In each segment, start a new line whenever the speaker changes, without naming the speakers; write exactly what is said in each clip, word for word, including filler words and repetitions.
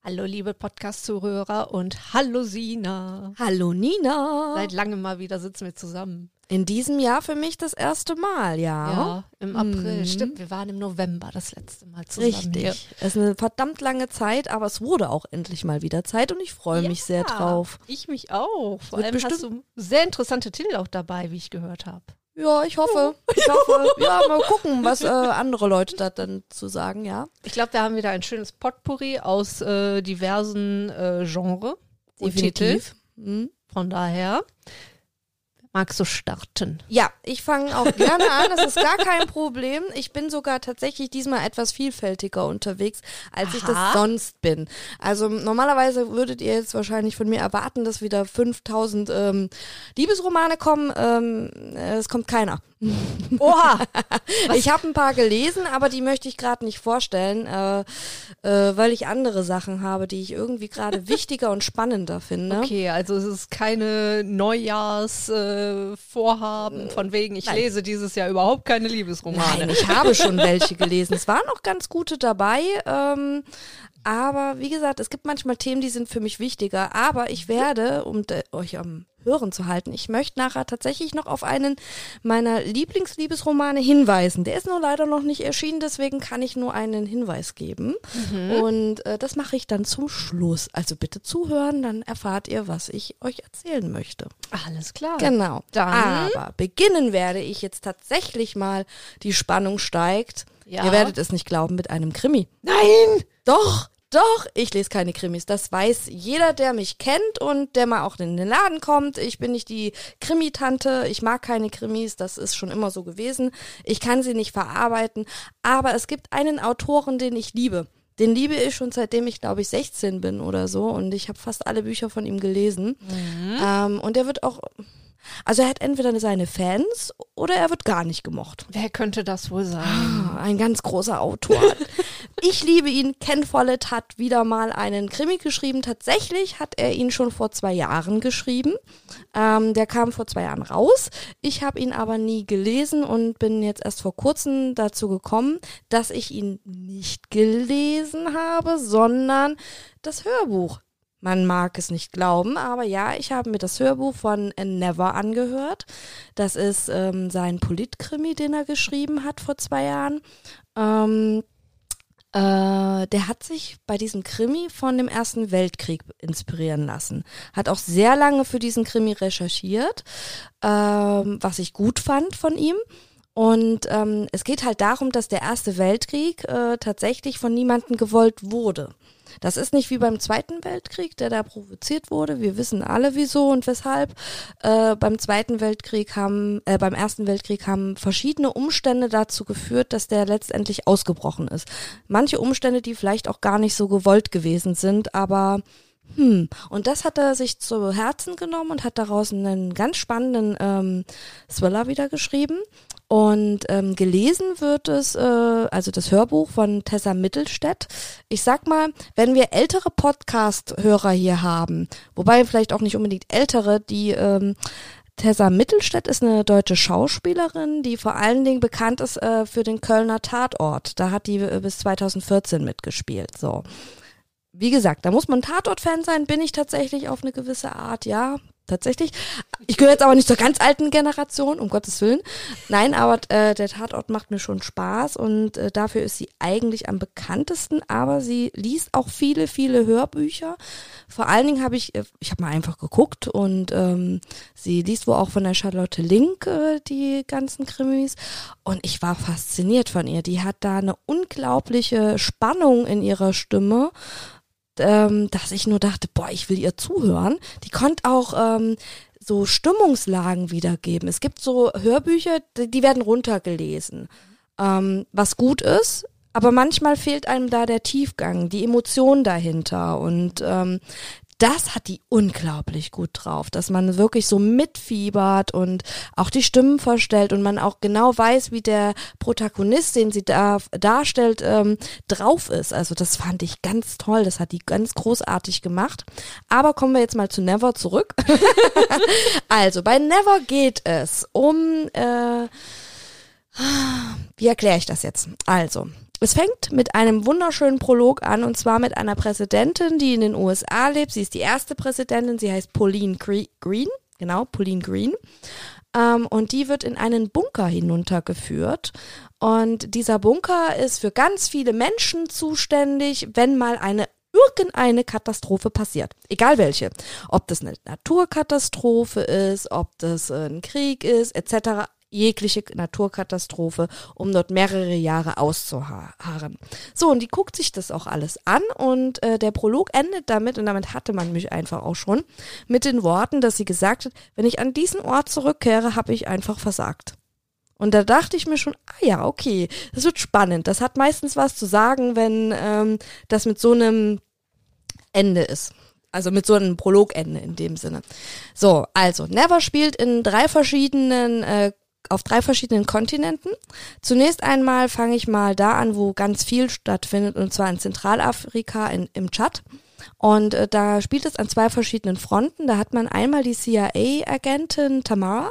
Hallo liebe Podcast-Zuhörer und hallo Sina.
Hallo Nina.
Seit langem mal wieder sitzen wir zusammen.
In diesem Jahr für mich das erste Mal, ja.
Ja, im April.
Mhm.
Stimmt, wir waren im November das letzte Mal zusammen.
Richtig.
Hier.
Es ist eine verdammt lange Zeit, aber es wurde auch endlich mal wieder Zeit und ich freue
Ja,
mich sehr drauf.
Ich mich auch. Vor
Wird
allem hast du sehr interessante Titel auch dabei, wie ich gehört habe.
Ja, ich hoffe. Ich hoffe. Ja, mal gucken, was äh, andere Leute da dann zu sagen, ja.
Ich glaube, wir haben wieder ein schönes Potpourri aus äh, diversen äh, Genres und Titeln.
Mhm.
Von daher magst du starten.
Ja, ich fange auch gerne an, das ist gar kein Problem. Ich bin sogar tatsächlich diesmal etwas vielfältiger unterwegs, als
Aha.
ich das sonst bin. Also normalerweise würdet ihr jetzt wahrscheinlich von mir erwarten, dass wieder fünftausend ähm, Liebesromane kommen. Ähm, es kommt keiner.
Oha!
Ich habe ein paar gelesen, aber die möchte ich gerade nicht vorstellen, äh, äh, weil ich andere Sachen habe, die ich irgendwie gerade wichtiger und spannender finde.
Okay, also es ist keine Neujahrsvorhaben äh, Vorhaben von wegen, ich
Nein.
lese dieses Jahr überhaupt keine Liebesromane.
Nein, ich habe schon welche gelesen. Es waren auch ganz gute dabei. Ähm, aber wie gesagt, es gibt manchmal Themen, die sind für mich wichtiger. Aber ich werde, um de- euch am Hören zu halten, ich möchte nachher tatsächlich noch auf einen meiner Lieblingsliebesromane hinweisen. Der ist nur leider noch nicht erschienen, deswegen kann ich nur einen Hinweis geben.
Mhm.
Und äh, das mache ich dann zum Schluss. Also bitte zuhören, dann erfahrt ihr, was ich euch erzählen möchte.
Alles klar.
Genau.
Dann-
Aber beginnen werde ich jetzt tatsächlich mal, die Spannung steigt.
Ja.
Ihr werdet es nicht glauben, mit einem Krimi.
Nein!
Doch, doch, ich lese keine Krimis. Das weiß jeder, der mich kennt und der mal auch in den Laden kommt. Ich bin nicht die Krimitante, ich mag keine Krimis, das ist schon immer so gewesen. Ich kann sie nicht verarbeiten, aber es gibt einen Autoren, den ich liebe. Den liebe ich schon seitdem ich, glaube ich, sechzehn bin oder so und ich habe fast alle Bücher von ihm gelesen.
Mhm.
Ähm, und der wird auch, also er hat entweder seine Fans oder er wird gar nicht gemocht.
Wer könnte das wohl sein?
Ah, ein ganz großer Autor. Ich liebe ihn. Ken Follett hat wieder mal einen Krimi geschrieben. Tatsächlich hat er ihn schon vor zwei Jahren geschrieben. Ähm, der kam vor zwei Jahren raus. Ich habe ihn aber nie gelesen und bin jetzt erst vor kurzem dazu gekommen, dass ich ihn nicht gelesen habe, sondern das Hörbuch. Man mag es nicht glauben, aber ja, ich habe mir das Hörbuch von Never angehört. Das ist ähm, sein Politkrimi, den er geschrieben hat vor zwei Jahren. Ähm, äh, der hat sich bei diesem Krimi von dem Ersten Weltkrieg inspirieren lassen. Hat auch sehr lange für diesen Krimi recherchiert, ähm, was ich gut fand von ihm. Und ähm, es geht halt darum, dass der Erste Weltkrieg äh, tatsächlich von niemandem gewollt wurde. Das ist nicht wie beim Zweiten Weltkrieg, der da provoziert wurde. Wir wissen alle wieso und weshalb. Äh, beim Zweiten Weltkrieg haben, äh, beim Ersten Weltkrieg haben verschiedene Umstände dazu geführt, dass der letztendlich ausgebrochen ist. Manche Umstände, die vielleicht auch gar nicht so gewollt gewesen sind, aber hm. Und das hat er sich zu Herzen genommen und hat daraus einen ganz spannenden ähm, Thriller wieder geschrieben. Und ähm, gelesen wird es, äh, also das Hörbuch von Tessa Mittelstädt. Ich sag mal, wenn wir ältere Podcast-Hörer hier haben, wobei vielleicht auch nicht unbedingt ältere, die ähm, Tessa Mittelstädt ist eine deutsche Schauspielerin, die vor allen Dingen bekannt ist äh, für den Kölner Tatort. Da hat die äh, bis zweitausendvierzehn mitgespielt. So. Wie gesagt, da muss man Tatort-Fan sein, bin ich tatsächlich auf eine gewisse Art, ja, tatsächlich. Ich gehöre jetzt aber nicht zur ganz alten Generation, um Gottes Willen. Nein, aber äh, der Tatort macht mir schon Spaß und äh, dafür ist sie eigentlich am bekanntesten, aber sie liest auch viele, viele Hörbücher. Vor allen Dingen habe ich, äh, ich habe mal einfach geguckt und ähm, sie liest wohl auch von der Charlotte Link äh, die ganzen Krimis und ich war fasziniert von ihr. Die hat da eine unglaubliche Spannung in ihrer Stimme, Ähm, dass ich nur dachte, boah, ich will ihr zuhören. Die konnte auch ähm, so Stimmungslagen wiedergeben. Es gibt so Hörbücher, die, die werden runtergelesen, ähm, was gut ist, aber manchmal fehlt einem da der Tiefgang, die Emotion dahinter und ähm, das hat die unglaublich gut drauf, dass man wirklich so mitfiebert und auch die Stimmen verstellt und man auch genau weiß, wie der Protagonist, den sie da darstellt, ähm, drauf ist. Also das fand ich ganz toll, das hat die ganz großartig gemacht. Aber kommen wir jetzt mal zu Never zurück. Also bei Never geht es um, äh, wie erkläre ich das jetzt? Also, es fängt mit einem wunderschönen Prolog an, und zwar mit einer Präsidentin, die in den U S A lebt. Sie ist die erste Präsidentin, sie heißt Pauline Green, genau, Pauline Green. Ähm, und die wird in einen Bunker hinuntergeführt. Und dieser Bunker ist für ganz viele Menschen zuständig, wenn mal eine irgendeine Katastrophe passiert. Egal welche. Ob das eine Naturkatastrophe ist, ob das ein Krieg ist, et cetera. Jegliche Naturkatastrophe, um dort mehrere Jahre auszuharren. So, und die guckt sich das auch alles an, und äh, der Prolog endet damit, und damit hatte man mich einfach auch schon, mit den Worten, dass sie gesagt hat, wenn ich an diesen Ort zurückkehre, habe ich einfach versagt. Und da dachte ich mir schon, ah ja, okay, das wird spannend. Das hat meistens was zu sagen, wenn ähm, das mit so einem Ende ist. Also mit so einem Prologende in dem Sinne. So, also Never spielt in drei verschiedenen, äh, auf drei verschiedenen Kontinenten. Zunächst einmal fange ich mal da an, wo ganz viel stattfindet, und zwar in Zentralafrika, in, im Tschad. Und äh, da spielt es an zwei verschiedenen Fronten. Da hat man einmal die C I A-Agentin Tamara,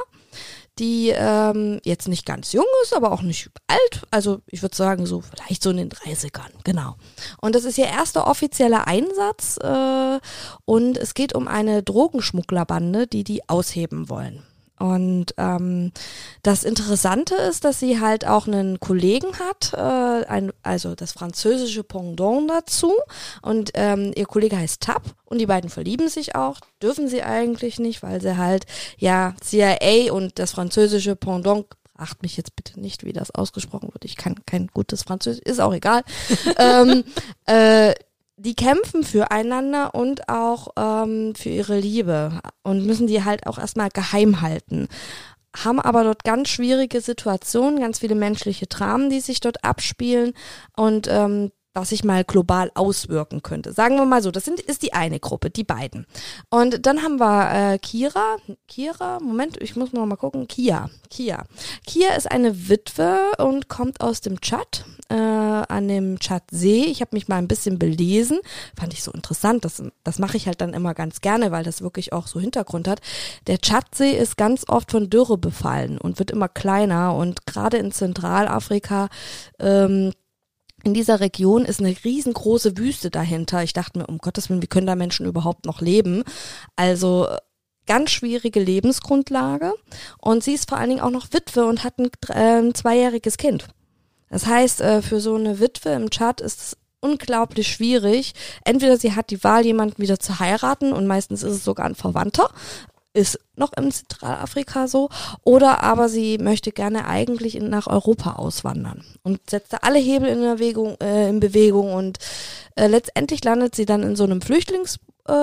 die ähm, jetzt nicht ganz jung ist, aber auch nicht alt. Also ich würde sagen, so vielleicht so in den dreißigern, genau. Und das ist ihr erster offizieller Einsatz, äh, und es geht um eine Drogenschmugglerbande, die die ausheben wollen. Und ähm, das Interessante ist, dass sie halt auch einen Kollegen hat, äh, ein, also das französische Pendant dazu. Und ähm, ihr Kollege heißt Tab, und die beiden verlieben sich auch. Dürfen sie eigentlich nicht, weil sie halt, ja, C I A und das französische Pendant, acht mich jetzt bitte nicht, wie das ausgesprochen wird. Ich kann kein gutes Französisch, ist auch egal. ähm, äh, Die kämpfen füreinander und auch ähm, für ihre Liebe und müssen die halt auch erstmal geheim halten. Haben aber dort ganz schwierige Situationen, ganz viele menschliche Dramen, die sich dort abspielen, und ähm, was sich mal global auswirken könnte. Sagen wir mal so, das sind, ist die eine Gruppe, die beiden. Und dann haben wir äh, Kira, Kira, Moment, ich muss noch mal gucken, Kia, Kia. Kia ist eine Witwe und kommt aus dem Tschad, äh, an dem Tschadsee. Ich habe mich mal ein bisschen belesen, fand ich so interessant, das, das mache ich halt dann immer ganz gerne, weil das wirklich auch so Hintergrund hat. Der Tschadsee ist ganz oft von Dürre befallen und wird immer kleiner, und gerade in Zentralafrika, ähm, in dieser Region ist eine riesengroße Wüste dahinter. Ich dachte mir, um Gottes Willen, wie können da Menschen überhaupt noch leben? Also ganz schwierige Lebensgrundlage. Und sie ist vor allen Dingen auch noch Witwe und hat ein, äh, ein zweijähriges Kind. Das heißt, äh, für so eine Witwe im Tschad ist es unglaublich schwierig. Entweder sie hat die Wahl, jemanden wieder zu heiraten, und meistens ist es sogar ein Verwandter, ist noch in Zentralafrika so, oder aber sie möchte gerne eigentlich in, nach Europa auswandern und setzt da alle Hebel in Bewegung, äh, in Bewegung und äh, letztendlich landet sie dann in so einem Flüchtlingsbus,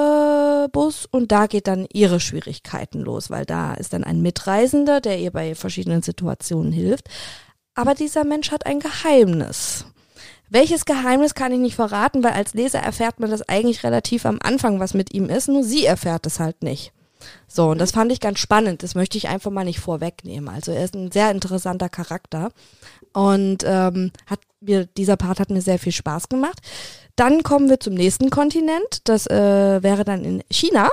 äh, und da geht dann ihre Schwierigkeiten los, weil da ist dann ein Mitreisender, der ihr bei verschiedenen Situationen hilft. Aber dieser Mensch hat ein Geheimnis. Welches Geheimnis kann ich nicht verraten, weil als Leser erfährt man das eigentlich relativ am Anfang, was mit ihm ist, nur sie erfährt es halt nicht. So, und das fand ich ganz spannend, das möchte ich einfach mal nicht vorwegnehmen. Also er ist ein sehr interessanter Charakter, und ähm, hat mir, dieser Part hat mir sehr viel Spaß gemacht. Dann kommen wir zum nächsten Kontinent, das äh, wäre dann in China.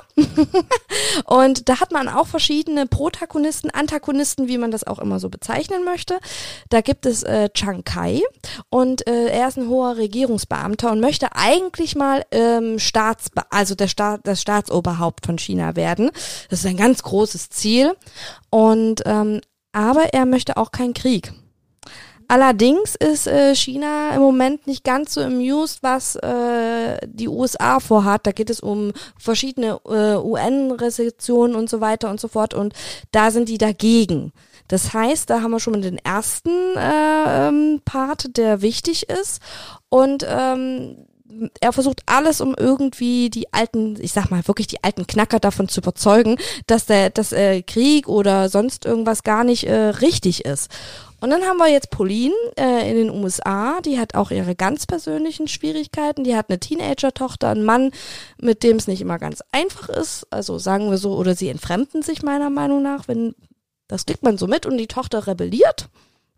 Und da hat man auch verschiedene Protagonisten, Antagonisten, wie man das auch immer so bezeichnen möchte. Da gibt es äh, Chiang Kai, und äh, er ist ein hoher Regierungsbeamter und möchte eigentlich mal ähm, Staats, also der Staat, das Staatsoberhaupt von China werden. Das ist ein ganz großes Ziel. Und ähm, aber er möchte auch keinen Krieg. Allerdings ist äh, China im Moment nicht ganz so amused, was äh, die U S A vorhat. Da geht es um verschiedene äh, U N-Resolutionen und so weiter und so fort, und da sind die dagegen. Das heißt, da haben wir schon mal den ersten äh, ähm, Part, der wichtig ist, und ähm, er versucht alles, um irgendwie die alten, ich sag mal wirklich die alten Knacker davon zu überzeugen, dass der dass, äh, Krieg oder sonst irgendwas gar nicht äh, richtig ist. Und dann haben wir jetzt Pauline äh, in den U S A, die hat auch ihre ganz persönlichen Schwierigkeiten, die hat eine Teenager-Tochter, einen Mann, mit dem es nicht immer ganz einfach ist, also sagen wir so, oder sie entfremden sich meiner Meinung nach, wenn das kriegt man so mit, und die Tochter rebelliert,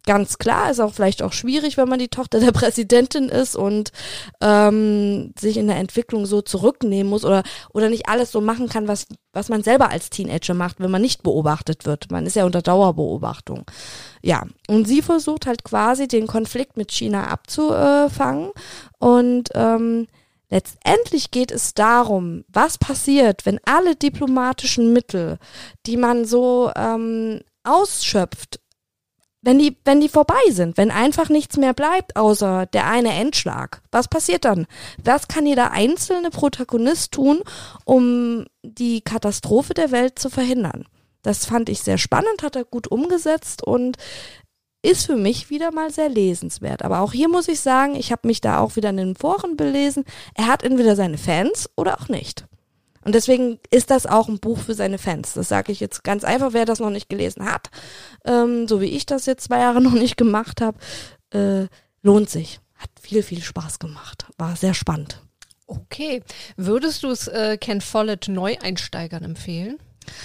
Ganz klar, ist auch vielleicht auch schwierig, wenn man die Tochter der Präsidentin ist und ähm, sich in der Entwicklung so zurücknehmen muss oder oder nicht alles so machen kann, was was man selber als Teenager macht, wenn man nicht beobachtet wird. Man ist ja unter Dauerbeobachtung. Ja, und sie versucht halt quasi den Konflikt mit China abzufangen und ähm, letztendlich geht es darum, was passiert, wenn alle diplomatischen Mittel, die man so ähm, ausschöpft, Wenn die, wenn die vorbei sind, wenn einfach nichts mehr bleibt, außer der eine Endschlag, was passiert dann? Was kann jeder einzelne Protagonist tun, um die Katastrophe der Welt zu verhindern? Das fand ich sehr spannend, hat er gut umgesetzt und ist für mich wieder mal sehr lesenswert. Aber auch hier muss ich sagen, ich habe mich da auch wieder in den Foren belesen, er hat entweder seine Fans oder auch nicht. Und deswegen ist das auch ein Buch für seine Fans. Das sage ich jetzt ganz einfach, wer das noch nicht gelesen hat, ähm, so wie ich das jetzt zwei Jahre noch nicht gemacht habe, äh, lohnt sich. Hat viel, viel Spaß gemacht. War sehr spannend.
Okay. Würdest du es äh, Ken Follett Neueinsteigern empfehlen?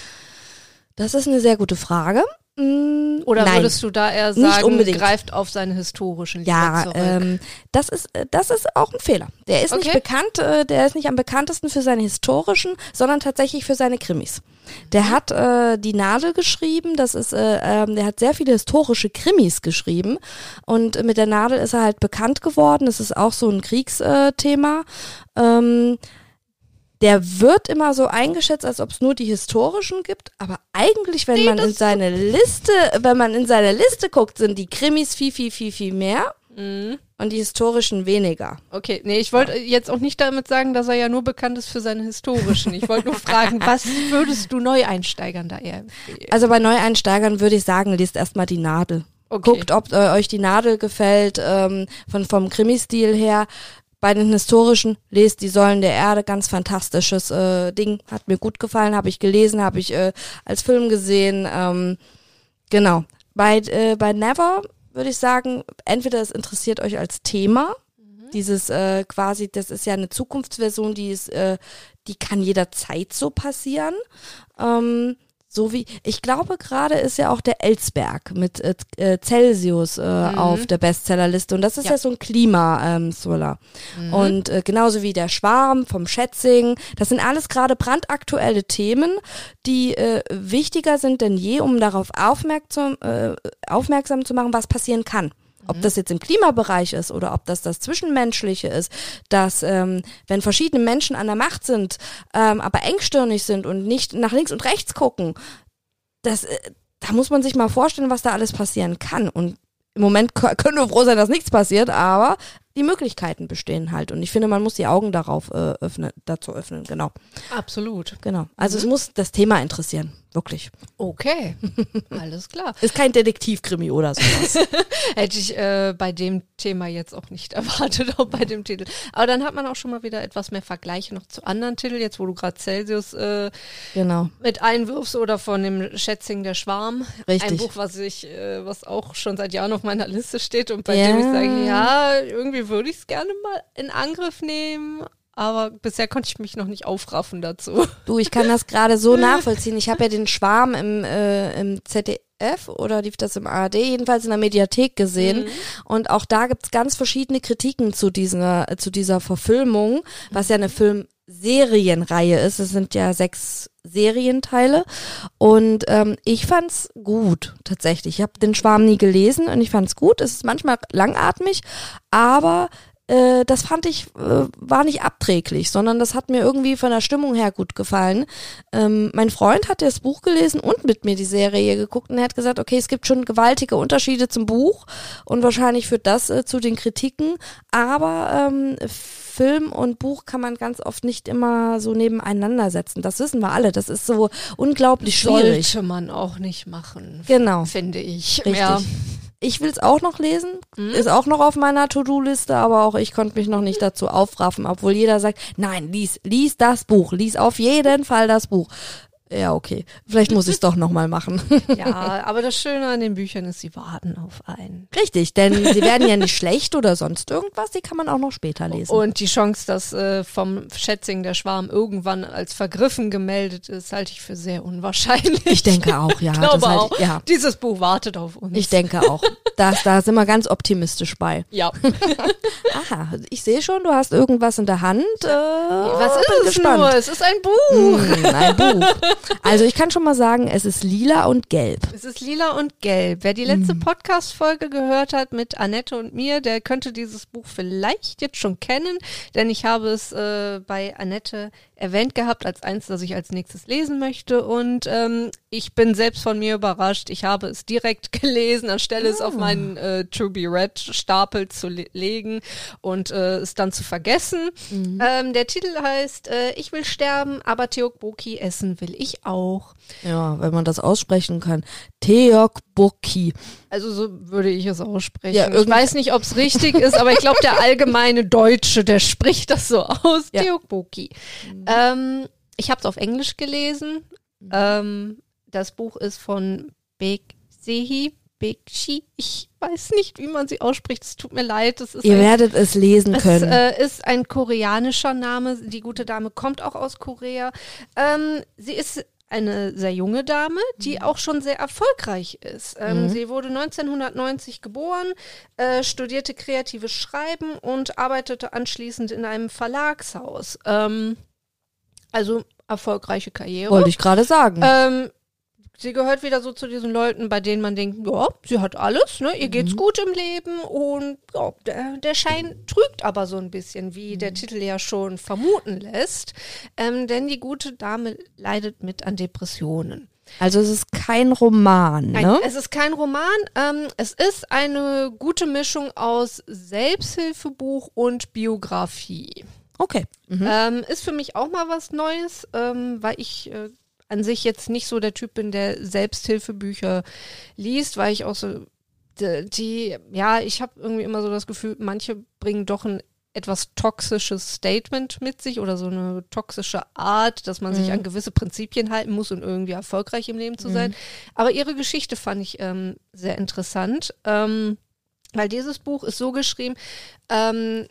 Das ist eine sehr gute Frage. Mm,
Oder
nein,
würdest du da eher
nicht
sagen,
unbedingt.
greift auf seine historischen Lieder
Ja,
zurück?
ähm, das ist äh, das ist auch ein Fehler. Der ist
Okay.
nicht bekannt, äh, der ist nicht am bekanntesten für seine historischen, sondern tatsächlich für seine Krimis. Der hat äh, die Nadel geschrieben, das ist, äh, ähm, der hat sehr viele historische Krimis geschrieben und mit der Nadel ist er halt bekannt geworden. Das ist auch so ein Kriegsthema. Ähm, Der wird immer so eingeschätzt, als ob es nur die historischen gibt, aber eigentlich, wenn
Nee,
man
das
in seine Liste, wenn man in seine Liste guckt, sind die Krimis viel, viel, viel, viel mehr
Mhm.
und die historischen weniger.
Okay, nee, ich wollte jetzt auch nicht damit sagen, dass er ja nur bekannt ist für seine historischen. Ich wollte nur fragen, was würdest du Neueinsteigern da eher empfehlen?
Also bei Neueinsteigern würde ich sagen, lest erstmal die Nadel.
Okay.
Guckt, ob äh, euch die Nadel gefällt, ähm, von vom Krimistil her. Bei den historischen, lest die Säulen der Erde, ganz fantastisches äh, Ding, hat mir gut gefallen, habe ich gelesen, habe ich äh, als Film gesehen, ähm, genau. Bei, äh, bei Never würde ich sagen, entweder es interessiert euch als Thema, mhm. dieses äh, quasi, das ist ja eine Zukunftsversion, die ist, äh, die kann jederzeit so passieren, ähm, so wie, ich glaube gerade ist ja auch der Ellsberg mit äh, äh, Celsius äh,
Mhm.
auf der Bestsellerliste und das ist ja,
Ja.
so ein Klima-Thriller.
Mhm.
Und äh, genauso wie der Schwarm vom Schätzing, das sind alles gerade brandaktuelle Themen, die äh, wichtiger sind denn je, um darauf aufmerksam, äh, aufmerksam zu machen, was passieren kann. Ob das jetzt im Klimabereich ist oder ob das das Zwischenmenschliche ist, dass ähm, wenn verschiedene Menschen an der Macht sind, ähm, aber engstirnig sind und nicht nach links und rechts gucken, das, äh, da muss man sich mal vorstellen, was da alles passieren kann. Und im Moment k- können wir froh sein, dass nichts passiert, aber die Möglichkeiten bestehen halt. Und ich finde, man muss die Augen darauf äh, öffnen, dazu öffnen. Genau,
Absolut.
genau. Also
Mhm.
es muss das Thema interessieren, wirklich.
Okay, alles klar.
Ist kein Detektivkrimi oder sowas.
Hätte ich äh, bei dem Thema jetzt auch nicht erwartet, auch bei dem Titel. Aber dann hat man auch schon mal wieder etwas mehr Vergleiche noch zu anderen Titeln, jetzt wo du gerade Celsius äh,
Genau.
mit einwirfst oder von dem Schätzing der Schwarm.
Richtig.
Ein Buch, was ich, äh, was auch schon seit Jahren auf meiner Liste steht und bei
Ja.
dem ich sage, ja, irgendwie würde ich es gerne mal in Angriff nehmen. Aber bisher konnte ich mich noch nicht aufraffen dazu.
Du, ich kann das gerade so nachvollziehen. Ich habe ja den Schwarm im, äh, im Z D F oder lief das im A R D, jedenfalls in der Mediathek gesehen.
Mhm.
Und auch da gibt's ganz verschiedene Kritiken zu dieser, zu dieser Verfilmung, was ja eine Filmserienreihe ist. Es sind ja sechs Serienteile. Und ähm, ich fand's gut, tatsächlich. Ich habe den Schwarm nie gelesen und ich fand's gut. Es ist manchmal langatmig, aber äh, das fand ich, äh, war nicht abträglich, sondern das hat mir irgendwie von der Stimmung her gut gefallen. Ähm, mein Freund hat das Buch gelesen und mit mir die Serie geguckt und er hat gesagt, okay, es gibt schon gewaltige Unterschiede zum Buch und wahrscheinlich führt das äh, zu den Kritiken, aber ähm, Film und Buch kann man ganz oft nicht immer so nebeneinander setzen. Das wissen wir alle, das ist so unglaublich schwierig.
Sollte man auch nicht machen,
Genau.
finde ich.
Richtig.
Ja.
Ich will es auch noch lesen,
Mhm.
ist auch noch auf meiner To-Do-Liste, aber auch ich konnte mich noch nicht dazu aufraffen, obwohl jeder sagt, nein, lies, lies das Buch, lies auf jeden Fall das Buch. Ja, okay. Vielleicht muss ich es doch nochmal machen.
Ja, aber das Schöne an den Büchern ist, sie warten auf einen.
Richtig, denn sie werden ja nicht schlecht oder sonst irgendwas, die kann man auch noch später lesen.
Und die Chance, dass äh, vom Schätzing der Schwarm irgendwann als vergriffen gemeldet ist, halte ich für sehr unwahrscheinlich.
Ich denke auch, ja.
Ich glaube
das halt,
auch.
Ja.
Dieses Buch wartet auf uns.
Ich denke auch. Das, da sind wir ganz optimistisch bei.
Ja.
Aha, ich sehe schon, du hast irgendwas in der Hand. Äh,
Was ist
bin
es
gespannt.
nur? Es ist ein Buch.
Mm, ein Buch. Also ich kann schon mal sagen, es ist lila und gelb.
Es ist lila und gelb. Wer die letzte
Mhm.
Podcast-Folge gehört hat mit Annette und mir, der könnte dieses Buch vielleicht jetzt schon kennen, denn ich habe es äh, bei Annette erwähnt gehabt als eins, das ich als nächstes lesen möchte und ähm, ich bin selbst von mir überrascht. Ich habe es direkt gelesen, anstelle es auf meinen äh, To Be Read Stapel zu le- legen und äh, es dann zu vergessen.
Mhm.
Ähm, der Titel heißt äh, Ich will sterben, aber Teokbokki essen will ich auch.
Ja, wenn man das aussprechen kann. Teokbokki.
Also so würde ich es aussprechen.
Ja,
ich
irgend-
weiß nicht, ob es richtig ist, aber ich glaube, der allgemeine Deutsche, der spricht das so aus.
Ja.
Teokbokki. Ähm, ich habe es auf Englisch gelesen. Ähm, das Buch ist von Beksehi Bekshi. Ich weiß nicht, wie man sie ausspricht. Es tut mir leid. Es ist
Ihr
ein,
werdet es lesen
es
können.
äh, ist ein koreanischer Name. Die gute Dame kommt auch aus Korea. Ähm, sie ist eine sehr junge Dame, die auch schon sehr erfolgreich ist. Ähm,
Mhm.
Sie wurde neunzehnhundertneunzig geboren, äh, studierte kreatives Schreiben und arbeitete anschließend in einem Verlagshaus. Ähm, also erfolgreiche Karriere.
Wollte ich gerade sagen.
Ähm, sie gehört wieder so zu diesen Leuten, bei denen man denkt, ja, sie hat alles, ne? Ihr geht's gut im Leben und ja, der, der Schein trügt aber so ein bisschen, wie der Titel ja schon vermuten lässt. Ähm, denn die gute Dame leidet mit an Depressionen.
Also es ist kein Roman,
Nein,
ne?
es ist kein Roman. Ähm, es ist eine gute Mischung aus Selbsthilfebuch und Biografie.
Okay. Mhm.
Ähm, ist für mich auch mal was Neues, ähm, weil ich äh, an sich jetzt nicht so der Typ bin, der Selbsthilfebücher liest, weil ich auch so die, die ja, ich habe irgendwie immer so das Gefühl, manche bringen doch ein etwas toxisches Statement mit sich oder so eine toxische Art, dass man sich
Mhm.
an gewisse Prinzipien halten muss, um irgendwie erfolgreich im Leben zu sein. Aber ihre Geschichte fand ich ähm, sehr interessant, ähm, weil dieses Buch ist so geschrieben, ähm,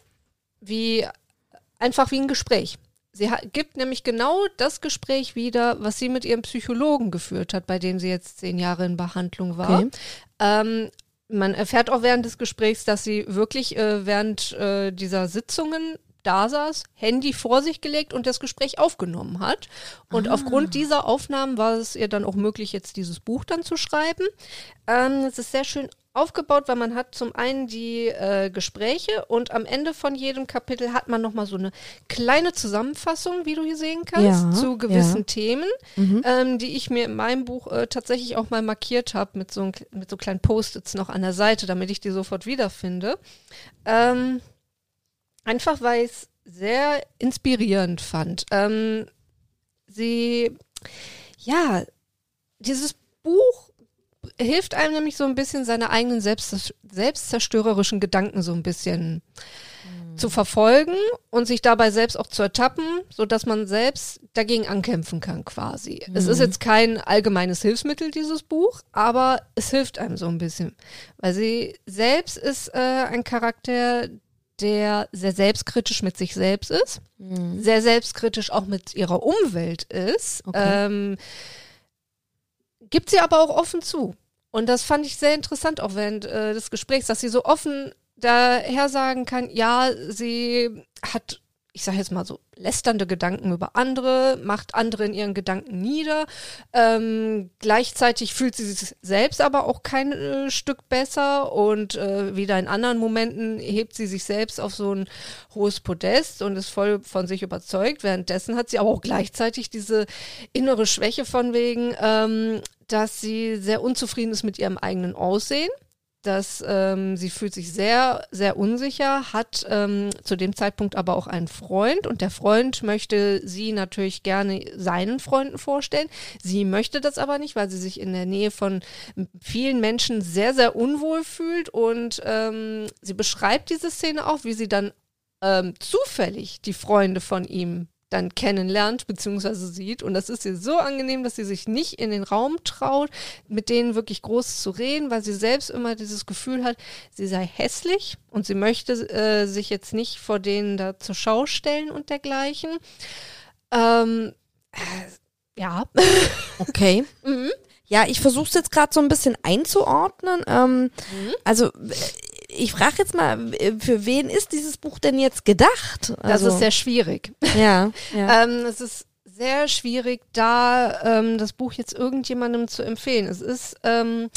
wie einfach wie ein Gespräch. Sie ha- gibt nämlich genau das Gespräch wieder, was sie mit ihrem Psychologen geführt hat, bei dem sie jetzt zehn Jahre in Behandlung war.
Okay.
Ähm, man erfährt auch während des Gesprächs, dass sie wirklich äh, während äh, dieser Sitzungen da saß, Handy vor sich gelegt und das Gespräch aufgenommen hat. Und
Ah.
aufgrund dieser Aufnahmen war es ihr dann auch möglich, jetzt dieses Buch dann zu schreiben. Ähm, es ist sehr schön aufgebaut, weil man hat zum einen die äh, Gespräche und am Ende von jedem Kapitel hat man nochmal so eine kleine Zusammenfassung, wie du hier sehen kannst,
Ja,
zu gewissen
ja.
Themen,
Mhm.
ähm, die ich mir in meinem Buch äh, tatsächlich auch mal markiert habe mit so, ein- mit so kleinen Post-its noch an der Seite, damit ich die sofort wiederfinde. Ähm, einfach weil ich es sehr inspirierend fand. Ähm, sie, ja, dieses Buch hilft einem nämlich so ein bisschen, seine eigenen selbst, selbstzerstörerischen Gedanken so ein bisschen zu verfolgen und sich dabei selbst auch zu ertappen, sodass man selbst dagegen ankämpfen kann quasi. Es ist jetzt kein allgemeines Hilfsmittel, dieses Buch, aber es hilft einem so ein bisschen. Weil sie selbst ist äh, ein Charakter, der sehr selbstkritisch mit sich selbst ist,
Mhm.
sehr selbstkritisch auch mit ihrer Umwelt ist,
Okay.
ähm, gibt sie aber auch offen zu. Und das fand ich sehr interessant, auch während äh, des Gesprächs, dass sie so offen daher sagen kann, ja, sie hat, ich sage jetzt mal so, lästernde Gedanken über andere, macht andere in ihren Gedanken nieder. Ähm, gleichzeitig fühlt sie sich selbst aber auch kein äh, Stück besser und äh, wieder in anderen Momenten hebt sie sich selbst auf so ein hohes Podest und ist voll von sich überzeugt. Währenddessen hat sie aber auch gleichzeitig diese innere Schwäche von wegen, ähm, dass sie sehr unzufrieden ist mit ihrem eigenen Aussehen. Dass ähm, sie fühlt sich sehr, sehr unsicher, hat ähm, zu dem Zeitpunkt aber auch einen Freund und der Freund möchte sie natürlich gerne seinen Freunden vorstellen. Sie möchte das aber nicht, weil sie sich in der Nähe von vielen Menschen sehr, sehr unwohl fühlt und ähm, sie beschreibt diese Szene auch, wie sie dann ähm, zufällig die Freunde von ihm dann kennenlernt bzw. sieht. Und das ist ihr so angenehm, dass sie sich nicht in den Raum traut, mit denen wirklich groß zu reden, weil sie selbst immer dieses Gefühl hat, sie sei hässlich und sie möchte äh, sich jetzt nicht vor denen da zur Schau stellen und dergleichen. Ähm, äh, ja.
Okay.
mhm.
Ja, ich versuche es jetzt gerade so ein bisschen einzuordnen. Ähm, mhm. Also ich frage jetzt mal, für wen ist dieses Buch denn jetzt gedacht? Also,
das ist sehr schwierig.
Ja. ja.
ähm, es ist sehr schwierig, da ähm, das Buch jetzt irgendjemandem zu empfehlen. Es ist ähm,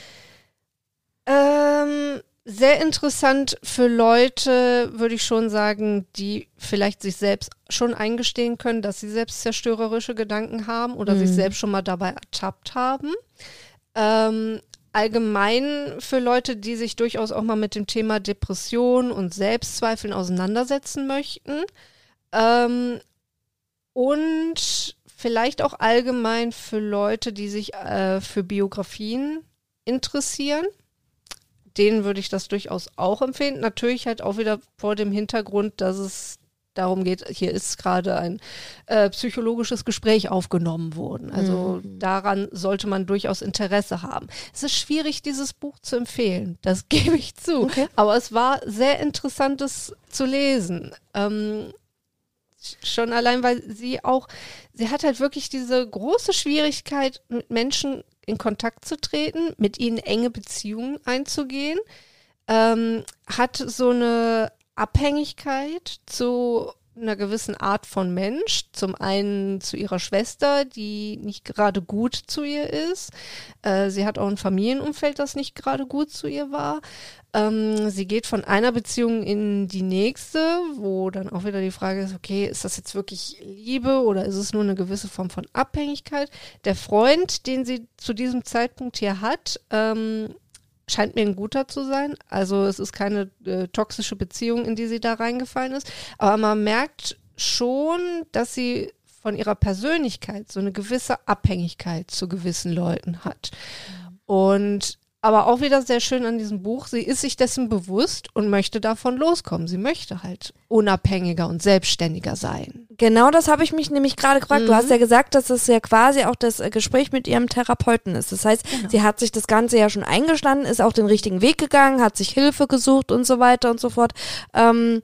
ähm, sehr interessant für Leute, würde ich schon sagen, die vielleicht sich selbst schon eingestehen können, dass sie selbstzerstörerische Gedanken haben oder mhm. sich selbst schon mal dabei ertappt haben. Ähm, allgemein für Leute, die sich durchaus auch mal mit dem Thema Depression und Selbstzweifeln auseinandersetzen möchten. Ähm, und vielleicht auch allgemein für Leute, die sich äh, für Biografien interessieren. Denen würde ich das durchaus auch empfehlen. Natürlich halt auch wieder vor dem Hintergrund, dass es darum geht, hier ist gerade ein äh, psychologisches Gespräch aufgenommen worden. Also mhm. daran sollte man durchaus Interesse haben. Es ist schwierig, dieses Buch zu empfehlen, das gebe ich zu. Okay. Aber es war sehr interessant, es zu lesen. Ähm, schon allein, weil sie auch, sie hat halt wirklich diese große Schwierigkeit, mit Menschen in Kontakt zu treten, mit ihnen enge Beziehungen einzugehen, ähm, hat so eine Abhängigkeit zu einer gewissen Art von Mensch, zum einen zu ihrer Schwester, die nicht gerade gut zu ihr ist. Äh, sie hat auch ein Familienumfeld, das nicht gerade gut zu ihr war. Ähm, sie geht von einer Beziehung in die nächste, wo dann auch wieder die Frage ist, okay, ist das jetzt wirklich Liebe oder ist es nur eine gewisse Form von Abhängigkeit? Der Freund, den sie zu diesem Zeitpunkt hier hat, ähm, scheint mir ein guter zu sein. Also es ist keine äh, toxische Beziehung, in die sie da reingefallen ist. Aber man merkt schon, dass sie von ihrer Persönlichkeit so eine gewisse Abhängigkeit zu gewissen Leuten hat. Und aber auch wieder sehr schön an diesem Buch, sie ist sich dessen bewusst und möchte davon loskommen. Sie möchte halt unabhängiger und selbstständiger sein.
Genau das habe ich mich nämlich gerade gefragt. Mhm. Du hast ja gesagt, dass das ja quasi auch das Gespräch mit ihrem Therapeuten ist. Das heißt, genau. sie hat sich das Ganze ja schon eingestanden, ist auch den richtigen Weg gegangen, hat sich Hilfe gesucht und so weiter und so fort. Ähm,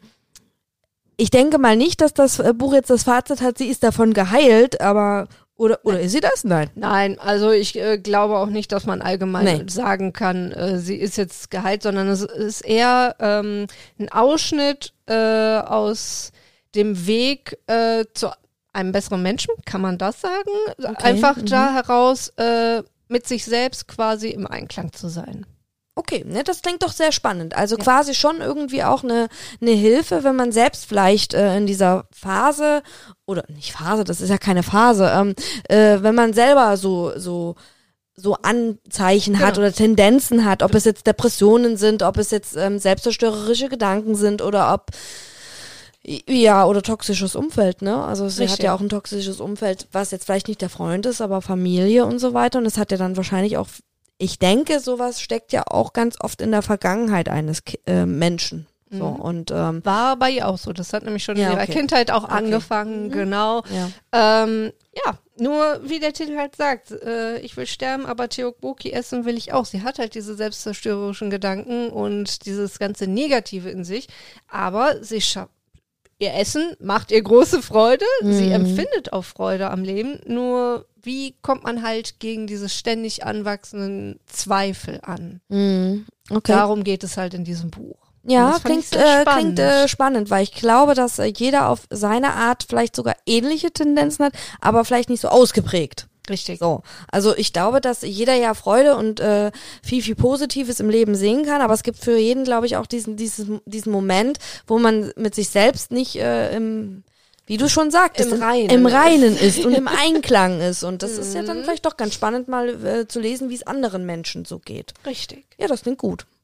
ich denke mal nicht, dass das Buch jetzt das Fazit hat, sie ist davon geheilt, aber... Oder, oder ist sie das? Nein.
Nein, also ich äh, glaube auch nicht, dass man allgemein nee. sagen kann, äh, sie ist jetzt geheilt, sondern es ist eher ähm, ein Ausschnitt äh, aus dem Weg äh, zu einem besseren Menschen, kann man das sagen? Okay. Einfach mhm. da heraus äh, mit sich selbst quasi im Einklang zu sein.
Okay, ne, das klingt doch sehr spannend. Also ja. quasi schon irgendwie auch eine, eine Hilfe, wenn man selbst vielleicht äh, in dieser Phase, oder nicht Phase, das ist ja keine Phase, ähm, äh, wenn man selber so, so, so Anzeichen genau. hat oder Tendenzen hat, ob es jetzt Depressionen sind, ob es jetzt ähm, selbstzerstörerische Gedanken sind oder ob, ja, oder toxisches Umfeld, ne? Also sie Richtig. hat ja auch ein toxisches Umfeld, was jetzt vielleicht nicht der Freund ist, aber Familie und so weiter. Und das hat ja dann wahrscheinlich auch, ich denke, sowas steckt ja auch ganz oft in der Vergangenheit eines äh, Menschen. So, mhm. und, ähm,
war bei ihr auch so. Das hat nämlich schon ja, in ihrer okay. Kindheit auch okay. angefangen, mhm. genau.
Ja.
Ähm, ja, nur wie der Titel halt sagt, äh, ich will sterben, aber Teokboki essen will ich auch. Sie hat halt diese selbstzerstörerischen Gedanken und dieses ganze Negative in sich, aber sie schafft. Ihr Essen macht ihr große Freude, mhm. sie empfindet auch Freude am Leben, nur wie kommt man halt gegen diese ständig anwachsenden Zweifel an?
Mhm. Okay.
Darum geht es halt in diesem Buch.
Ja, klingt, äh, klingt äh, spannend, weil ich glaube, dass äh, jeder auf seine Art vielleicht sogar ähnliche Tendenzen hat, aber vielleicht nicht so ausgeprägt.
Richtig.
So, also ich glaube, dass jeder ja Freude und äh, viel, viel Positives im Leben sehen kann, aber es gibt für jeden, glaube ich, auch diesen, diesen, diesen Moment, wo man mit sich selbst nicht äh, im, wie du schon sagtest,
im Reinen,
im Reinen ist und im Einklang ist. Und das ist ja dann vielleicht doch ganz spannend, mal äh, zu lesen, wie es anderen Menschen so geht.
Richtig.
Ja, das klingt gut.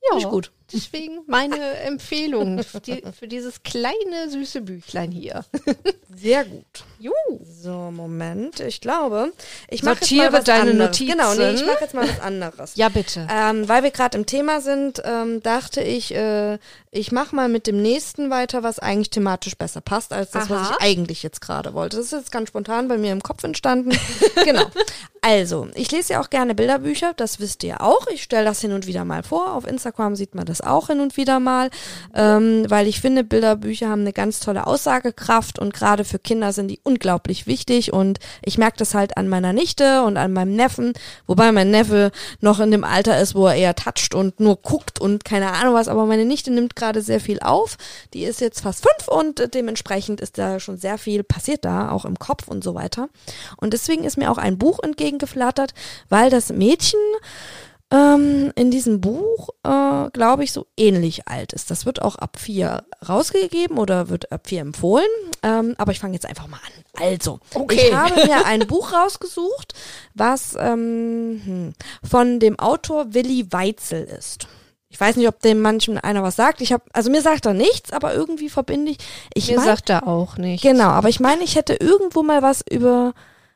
Ja,
Nicht gut.
Deswegen meine Empfehlung für, die, für dieses kleine, süße Büchlein hier.
Sehr gut.
Juhu.
So, Moment. Ich glaube, ich mache jetzt
Sortiere
mal was
deine
anderes.
Notizen.
Genau, nee, ich mache jetzt mal was anderes.
Ja, bitte.
Ähm, weil wir gerade im Thema sind, ähm, dachte ich, äh, ich mache mal mit dem nächsten weiter, was eigentlich thematisch besser passt, als das, was
Aha.
ich eigentlich jetzt gerade wollte. Das ist jetzt ganz spontan bei mir im Kopf entstanden. Genau. Also, ich lese ja auch gerne Bilderbücher, das wisst ihr auch. Ich stelle das hin und wieder mal vor. Auf Instagram sieht man das auch hin und wieder mal, ähm, weil ich finde, Bilderbücher haben eine ganz tolle Aussagekraft und gerade für Kinder sind die unglaublich wichtig und ich merke das halt an meiner Nichte und an meinem Neffen, wobei mein Neffe noch in dem Alter ist, wo er eher toucht und nur guckt und keine Ahnung was, aber meine Nichte nimmt gerade sehr viel auf. Die ist jetzt fast fünf und äh, dementsprechend ist da schon sehr viel passiert da, auch im Kopf und so weiter. Und deswegen ist mir auch ein Buch entgegengeflattert, weil das Mädchen ähm, in diesem Buch, äh, glaube ich, so ähnlich alt ist. Das wird auch ab vier rausgegeben oder wird ab vier empfohlen. Ähm, aber ich fange jetzt einfach mal an. Also,
Okay.
ich habe mir ein Buch rausgesucht, was ähm, hm, von dem Autor Willi Weitzel ist. Ich weiß nicht, ob dem manchen einer was sagt. Ich habe, also mir sagt er nichts, aber irgendwie verbinde ich. ich
Mir
mein,
sagt er auch nicht.
Genau, aber ich meine, ich hätte irgendwo mal was über.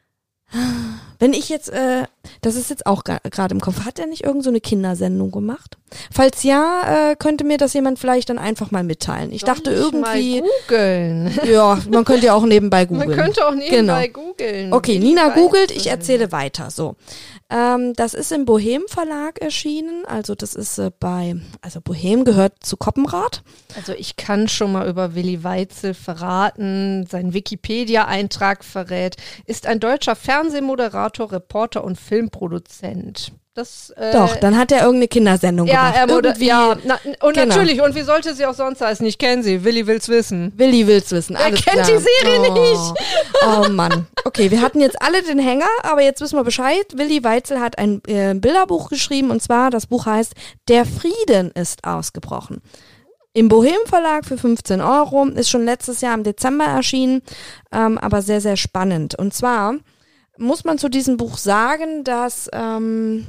Wenn ich jetzt, äh, das ist jetzt auch gerade im Kopf, hat er nicht irgend so eine Kindersendung gemacht? Falls ja, äh, könnte mir das jemand vielleicht dann einfach mal mitteilen. Ich
Soll
dachte
ich
irgendwie,
mal googeln.
ja, man könnte ja auch nebenbei googeln.
Man könnte auch nebenbei googeln.
Okay,
Wie
Nina
weit
googelt, ich
denn?
erzähle weiter. So, ähm, das ist im Bohem Verlag erschienen. Also das ist äh, bei, also Bohem gehört zu Koppenrad.
Also ich kann schon mal über Willi Weitzel verraten, sein Wikipedia-Eintrag verrät, ist ein deutscher Fernsehmoderator, Reporter und Filmproduzent. Das, äh,
Doch, dann hat er irgendeine Kindersendung
ja,
gemacht.
er moder-
Irgendwie,
ja, na, und
Genau.
natürlich, und wie sollte sie auch sonst heißen? Ich kenne sie, Willi will's wissen.
Willi will's wissen.
Wer
Alles
kennt
klar.
die Serie
oh.
nicht?
Oh Mann. Okay, wir hatten jetzt alle den Hänger, aber jetzt wissen wir Bescheid. Willi Weitzel hat ein äh, Bilderbuch geschrieben und zwar, das Buch heißt Der Frieden ist ausgebrochen. Im Bohem Verlag für fünfzehn Euro, ist schon letztes Jahr im Dezember erschienen, ähm, aber sehr, sehr spannend. Und zwar muss man zu diesem Buch sagen, dass ähm,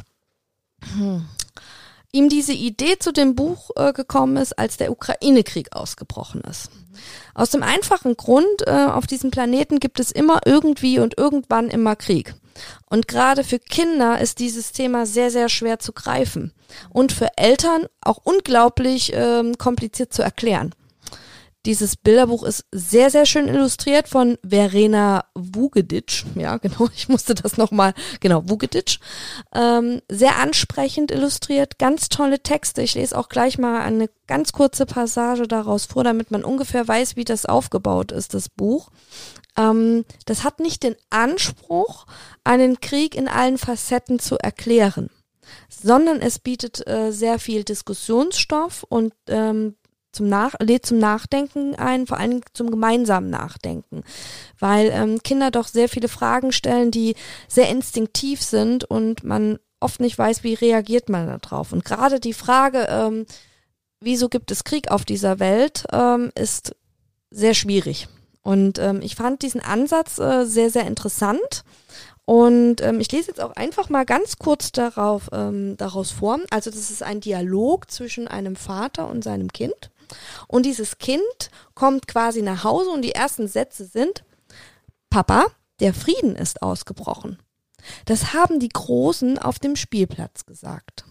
hm, ihm diese Idee zu dem Buch äh, gekommen ist, als der Ukraine-Krieg ausgebrochen ist. Aus dem einfachen Grund, äh, auf diesem Planeten gibt es immer irgendwie und irgendwann immer Krieg. Und gerade für Kinder ist dieses Thema sehr, sehr schwer zu greifen. Und für Eltern auch unglaublich ähm, kompliziert zu erklären. Dieses Bilderbuch ist sehr, sehr schön illustriert von Verena Vugedic. Ja, genau, ich musste das nochmal, genau, Vugedic. Ähm, sehr ansprechend illustriert, ganz tolle Texte. Ich lese auch gleich mal eine ganz kurze Passage daraus vor, damit man ungefähr weiß, wie das aufgebaut ist, das Buch. Ähm, das hat nicht den Anspruch, einen Krieg in allen Facetten zu erklären, sondern es bietet äh, sehr viel Diskussionsstoff und ähm, zum Nach lädt zum Nachdenken ein, vor allem zum gemeinsamen Nachdenken, weil ähm, Kinder doch sehr viele Fragen stellen, die sehr instinktiv sind und man oft nicht weiß, wie reagiert man da drauf. Und gerade die Frage, ähm, wieso gibt es Krieg auf dieser Welt, ähm, ist sehr schwierig. Und ähm, ich fand diesen Ansatz äh, sehr, sehr interessant. Und ähm, ich lese jetzt auch einfach mal ganz kurz darauf, ähm, daraus vor. Also das ist ein Dialog zwischen einem Vater und seinem Kind. Und dieses Kind kommt quasi nach Hause und die ersten Sätze sind: Papa, der Frieden ist ausgebrochen. Das haben die Großen auf dem Spielplatz gesagt.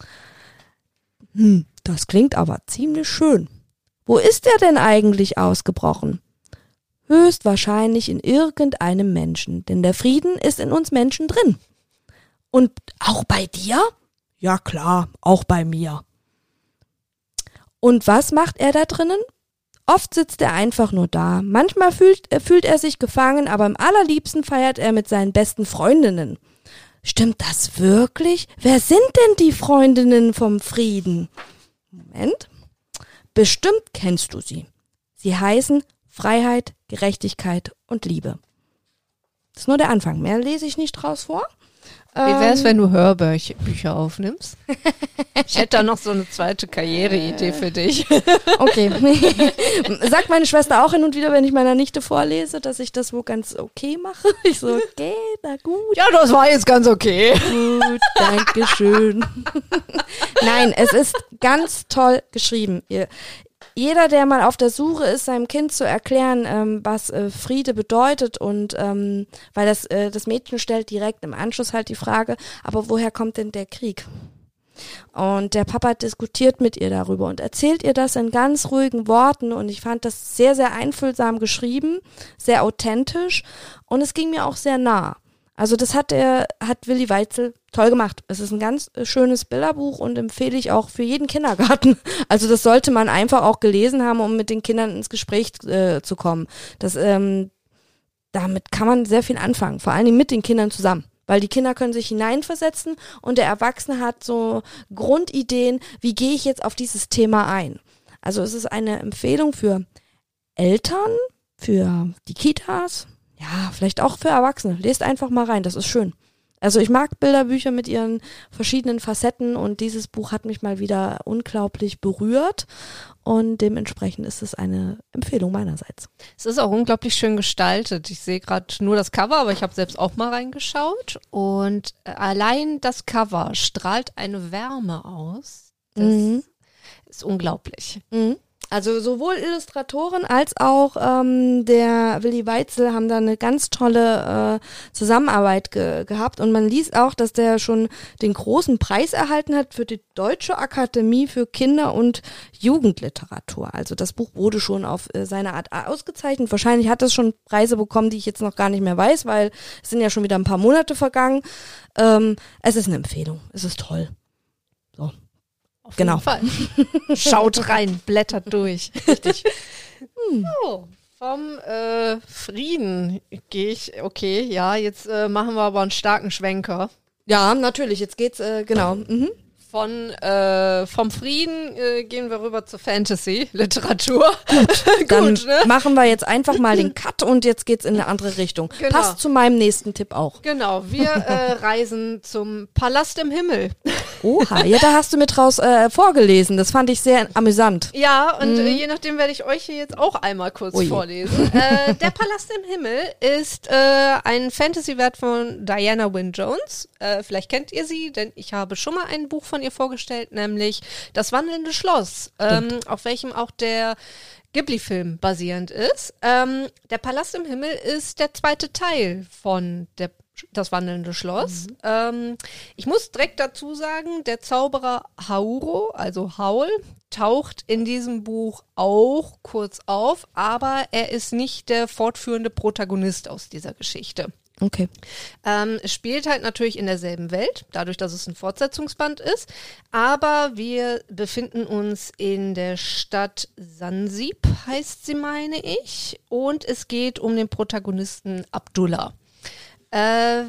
Hm, das klingt aber ziemlich schön. Wo ist der denn eigentlich ausgebrochen? Höchstwahrscheinlich in irgendeinem Menschen, denn der Frieden ist in uns Menschen drin. Und auch bei dir? Ja klar, auch bei mir. Und was macht er da drinnen? Oft sitzt er einfach nur da. Manchmal fühlt, äh, fühlt er sich gefangen, aber am allerliebsten feiert er mit seinen besten Freundinnen. Stimmt das wirklich? Wer sind denn die Freundinnen vom Frieden? Moment. Bestimmt kennst du sie. Sie heißen Freiheit, Gerechtigkeit und Liebe. Das ist nur der Anfang. Mehr lese ich nicht draus vor.
Wie wär's, wenn du Hörbücher aufnimmst? Ich hätte da noch so eine zweite Karriereidee für dich.
Okay. Sagt meine Schwester auch hin und wieder, wenn ich meiner Nichte vorlese, dass ich das wohl ganz okay mache. Ich so, okay, na gut.
Ja, das war jetzt ganz okay.
Gut, danke schön. Nein, es ist ganz toll geschrieben. Ihr, jeder, der mal auf der Suche ist, seinem Kind zu erklären, ähm, was äh, Friede bedeutet und ähm, weil das, äh, das Mädchen stellt direkt im Anschluss halt die Frage, aber woher kommt denn der Krieg? Und der Papa diskutiert mit ihr darüber und erzählt ihr das in ganz ruhigen Worten und ich fand das sehr, sehr einfühlsam geschrieben, sehr authentisch und es ging mir auch sehr nah. Also das hat er, hat Willi Weitzel toll gemacht. Es ist ein ganz schönes Bilderbuch und empfehle ich auch für jeden Kindergarten. Also das sollte man einfach auch gelesen haben, um mit den Kindern ins Gespräch äh, zu kommen. Das, ähm, damit kann man sehr viel anfangen, vor allen Dingen mit den Kindern zusammen. Weil die Kinder können sich hineinversetzen und der Erwachsene hat so Grundideen, wie gehe ich jetzt auf dieses Thema ein. Also es ist eine Empfehlung für Eltern, für die Kitas, ja, vielleicht auch für Erwachsene. Lest einfach mal rein, das ist schön. Also ich mag Bilderbücher mit ihren verschiedenen Facetten und dieses Buch hat mich mal wieder unglaublich berührt und dementsprechend ist es eine Empfehlung meinerseits.
Es ist auch unglaublich schön gestaltet. Ich sehe gerade nur das Cover, aber ich habe selbst auch mal reingeschaut und allein das Cover strahlt eine Wärme aus. Das mhm. ist unglaublich.
Mhm. Also sowohl Illustratoren als auch ähm, der Willi Weitzel haben da eine ganz tolle äh, Zusammenarbeit ge- gehabt und man liest auch, dass der schon den großen Preis erhalten hat für die Deutsche Akademie für Kinder- und Jugendliteratur. Also das Buch wurde schon auf äh, seine Art ausgezeichnet. Wahrscheinlich hat es schon Preise bekommen, die ich jetzt noch gar nicht mehr weiß, weil es sind ja schon wieder ein paar Monate vergangen. Ähm, es ist eine Empfehlung. Es ist toll. So.
Auf
genau.
jeden Fall. Schaut rein, blättert durch. Richtig. Hm. So, vom äh, Frieden gehe ich, okay, ja, jetzt äh, machen wir aber einen starken Schwenker.
Ja, natürlich, jetzt geht's, äh, genau. Mhm.
Von äh, vom Frieden äh, gehen wir rüber zur Fantasy-Literatur.
Gut,
Gut,
dann
ne?
machen wir jetzt einfach mal den Cut und jetzt geht's in eine andere Richtung.
Genau.
Passt zu meinem nächsten Tipp auch.
Genau, wir äh, reisen zum Palast im Himmel.
Oha, ja, da hast du mit raus äh, vorgelesen. Das fand ich sehr amüsant.
Ja, und
Mhm.
äh, je nachdem werde ich euch hier jetzt auch einmal kurz
Ui.
vorlesen. äh, Der Palast im Himmel ist äh, ein Fantasy-Werk von Diana Wynne Jones. Äh, vielleicht kennt ihr sie, denn ich habe schon mal ein Buch von ihr vorgestellt, nämlich Das wandelnde Schloss, ähm, auf welchem auch der Ghibli-Film basierend ist. Ähm, der Palast im Himmel ist der zweite Teil von der Das wandelnde Schloss. Mhm. Ähm, ich muss direkt dazu sagen, der Zauberer Hauro, also Howl, taucht in diesem Buch auch kurz auf, aber er ist nicht der fortführende Protagonist aus dieser Geschichte.
Okay.
Ähm, es spielt halt natürlich in derselben Welt, dadurch, dass es ein Fortsetzungsband ist, aber wir befinden uns in der Stadt Sansib, heißt sie, meine ich, und es geht um den Protagonisten Abdullah. Äh,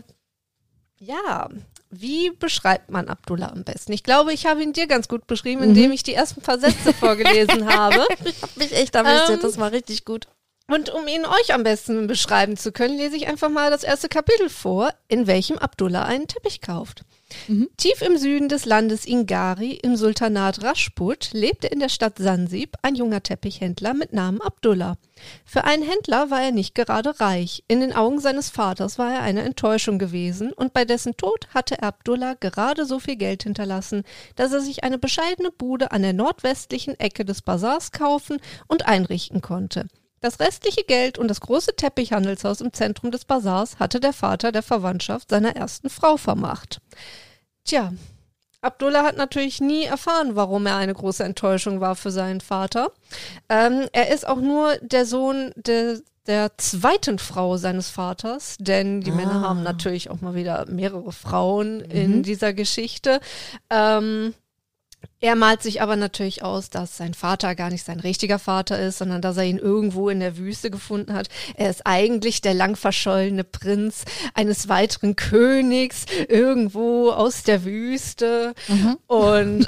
ja, wie beschreibt man Abdullah am besten? Ich glaube, ich habe ihn dir ganz gut beschrieben, indem mhm. ich die ersten paar Sätze vorgelesen habe.
Ich habe mich echt amüsiert,
ähm,
das war richtig gut.
Und um ihn euch am besten beschreiben zu können, lese ich einfach mal das erste Kapitel vor, in welchem Abdullah einen Teppich kauft. Mhm. Tief im Süden des Landes Ingari im Sultanat Rajput lebte in der Stadt Sansib ein junger Teppichhändler mit Namen Abdullah. Für einen Händler war er nicht gerade reich. In den Augen seines Vaters war er eine Enttäuschung gewesen und bei dessen Tod hatte Abdullah gerade so viel Geld hinterlassen, dass er sich eine bescheidene Bude an der nordwestlichen Ecke des Bazars kaufen und einrichten konnte. Das restliche Geld und das große Teppichhandelshaus im Zentrum des Bazars hatte der Vater der Verwandtschaft seiner ersten Frau vermacht. Tja, Abdullah hat natürlich nie erfahren, warum er eine große Enttäuschung war für seinen Vater. Ähm, er ist auch nur der Sohn der, der zweiten Frau seines Vaters, denn die ah. Männer haben natürlich auch mal wieder mehrere Frauen mhm. in dieser Geschichte. Ähm, Er malt sich aber natürlich aus, dass sein Vater gar nicht sein richtiger Vater ist, sondern dass er ihn irgendwo in der Wüste gefunden hat. Er ist eigentlich der lang verschollene Prinz eines weiteren Königs irgendwo aus der Wüste. Mhm. Und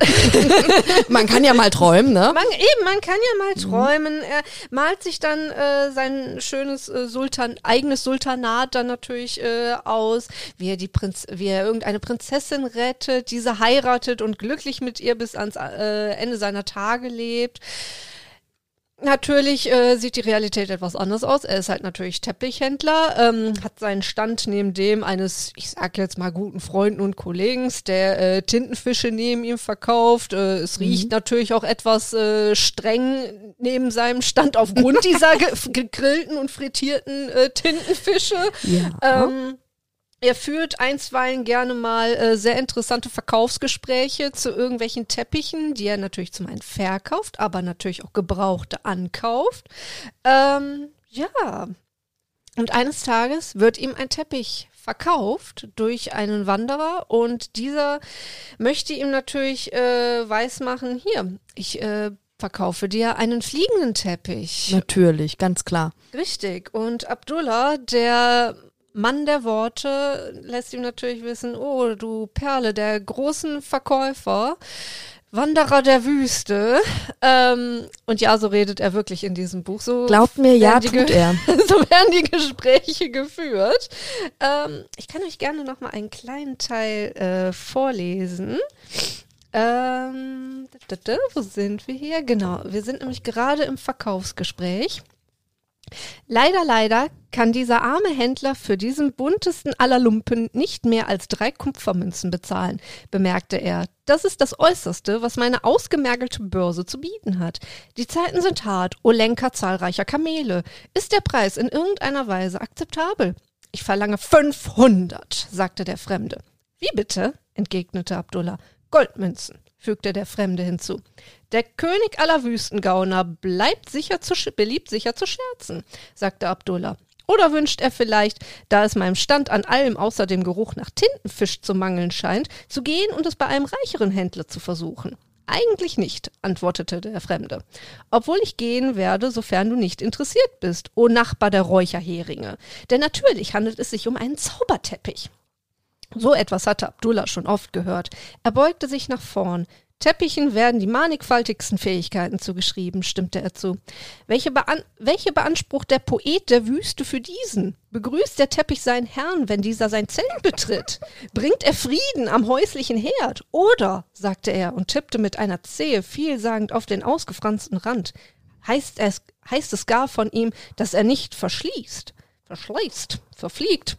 man kann ja mal träumen, ne?
Man, eben, man kann ja mal träumen. Mhm. Er malt sich dann äh, sein schönes äh, Sultan, eigenes Sultanat dann natürlich äh, aus, wie er die Prinz, wie er irgendeine Prinzessin rettet, diese heiratet und glücklich mit ihr bis ans äh, Ende seiner Tage lebt. natürlich äh, sieht die Realität etwas anders aus. Er ist halt natürlich Teppichhändler, ähm, hat seinen Stand neben dem eines, ich sag jetzt mal, guten Freunden und Kollegen, der äh, Tintenfische neben ihm verkauft. Äh, es riecht mhm. natürlich auch etwas äh, streng neben seinem Stand aufgrund dieser ge- gegrillten und frittierten äh, Tintenfische.
Ja.
Ähm, Er führt einstweilen gerne mal äh, sehr interessante Verkaufsgespräche zu irgendwelchen Teppichen, die er natürlich zum einen verkauft, aber natürlich auch Gebrauchte ankauft. Ähm, ja, und eines Tages wird ihm ein Teppich verkauft durch einen Wanderer und dieser möchte ihm natürlich äh, weismachen, hier, ich äh, verkaufe dir einen fliegenden Teppich.
Natürlich, ganz klar.
Richtig. Und Abdullah, der Mann der Worte, lässt ihm natürlich wissen, oh, du Perle, der großen Verkäufer, Wanderer der Wüste. Ähm, und ja, so redet er wirklich in diesem Buch. So
Glaubt mir, ja,
die
tut
Ge-
er.
So werden die Gespräche geführt. Ähm, ich kann euch gerne noch mal einen kleinen Teil äh, vorlesen. Ähm, da, da, da, wo sind wir hier? Genau, wir sind nämlich gerade im Verkaufsgespräch. Leider, leider kann dieser arme Händler für diesen buntesten aller Lumpen nicht mehr als drei Kupfermünzen bezahlen, bemerkte er. Das ist das Äußerste, was meine ausgemergelte Börse zu bieten hat. Die Zeiten sind hart, o Lenker zahlreicher Kamele. Ist der Preis in irgendeiner Weise akzeptabel? Ich verlange fünfhundert, sagte der Fremde. Wie bitte? Entgegnete Abdullah. Goldmünzen, fügte der Fremde hinzu. Der König aller Wüstengauner bleibt sicher zu, beliebt sicher zu scherzen, sagte Abdullah. Oder wünscht er vielleicht, da es meinem Stand an allem außer dem Geruch nach Tintenfisch zu mangeln scheint, zu gehen und es bei einem reicheren Händler zu versuchen? Eigentlich nicht, antwortete der Fremde. Obwohl ich gehen werde, sofern du nicht interessiert bist, o Nachbar der Räucherheringe. Denn natürlich handelt es sich um einen Zauberteppich. So etwas hatte Abdullah schon oft gehört. Er beugte sich nach vorn. Teppichen werden die mannigfaltigsten Fähigkeiten zugeschrieben, stimmte er zu. Welche, bean- welche beansprucht der Poet der Wüste für diesen? Begrüßt der Teppich seinen Herrn, wenn dieser sein Zelt betritt? Bringt er Frieden am häuslichen Herd? Oder, sagte er und tippte mit einer Zehe vielsagend auf den ausgefransten Rand, heißt es, heißt es gar von ihm, dass er nicht verschließt, verschleißt, verfliegt.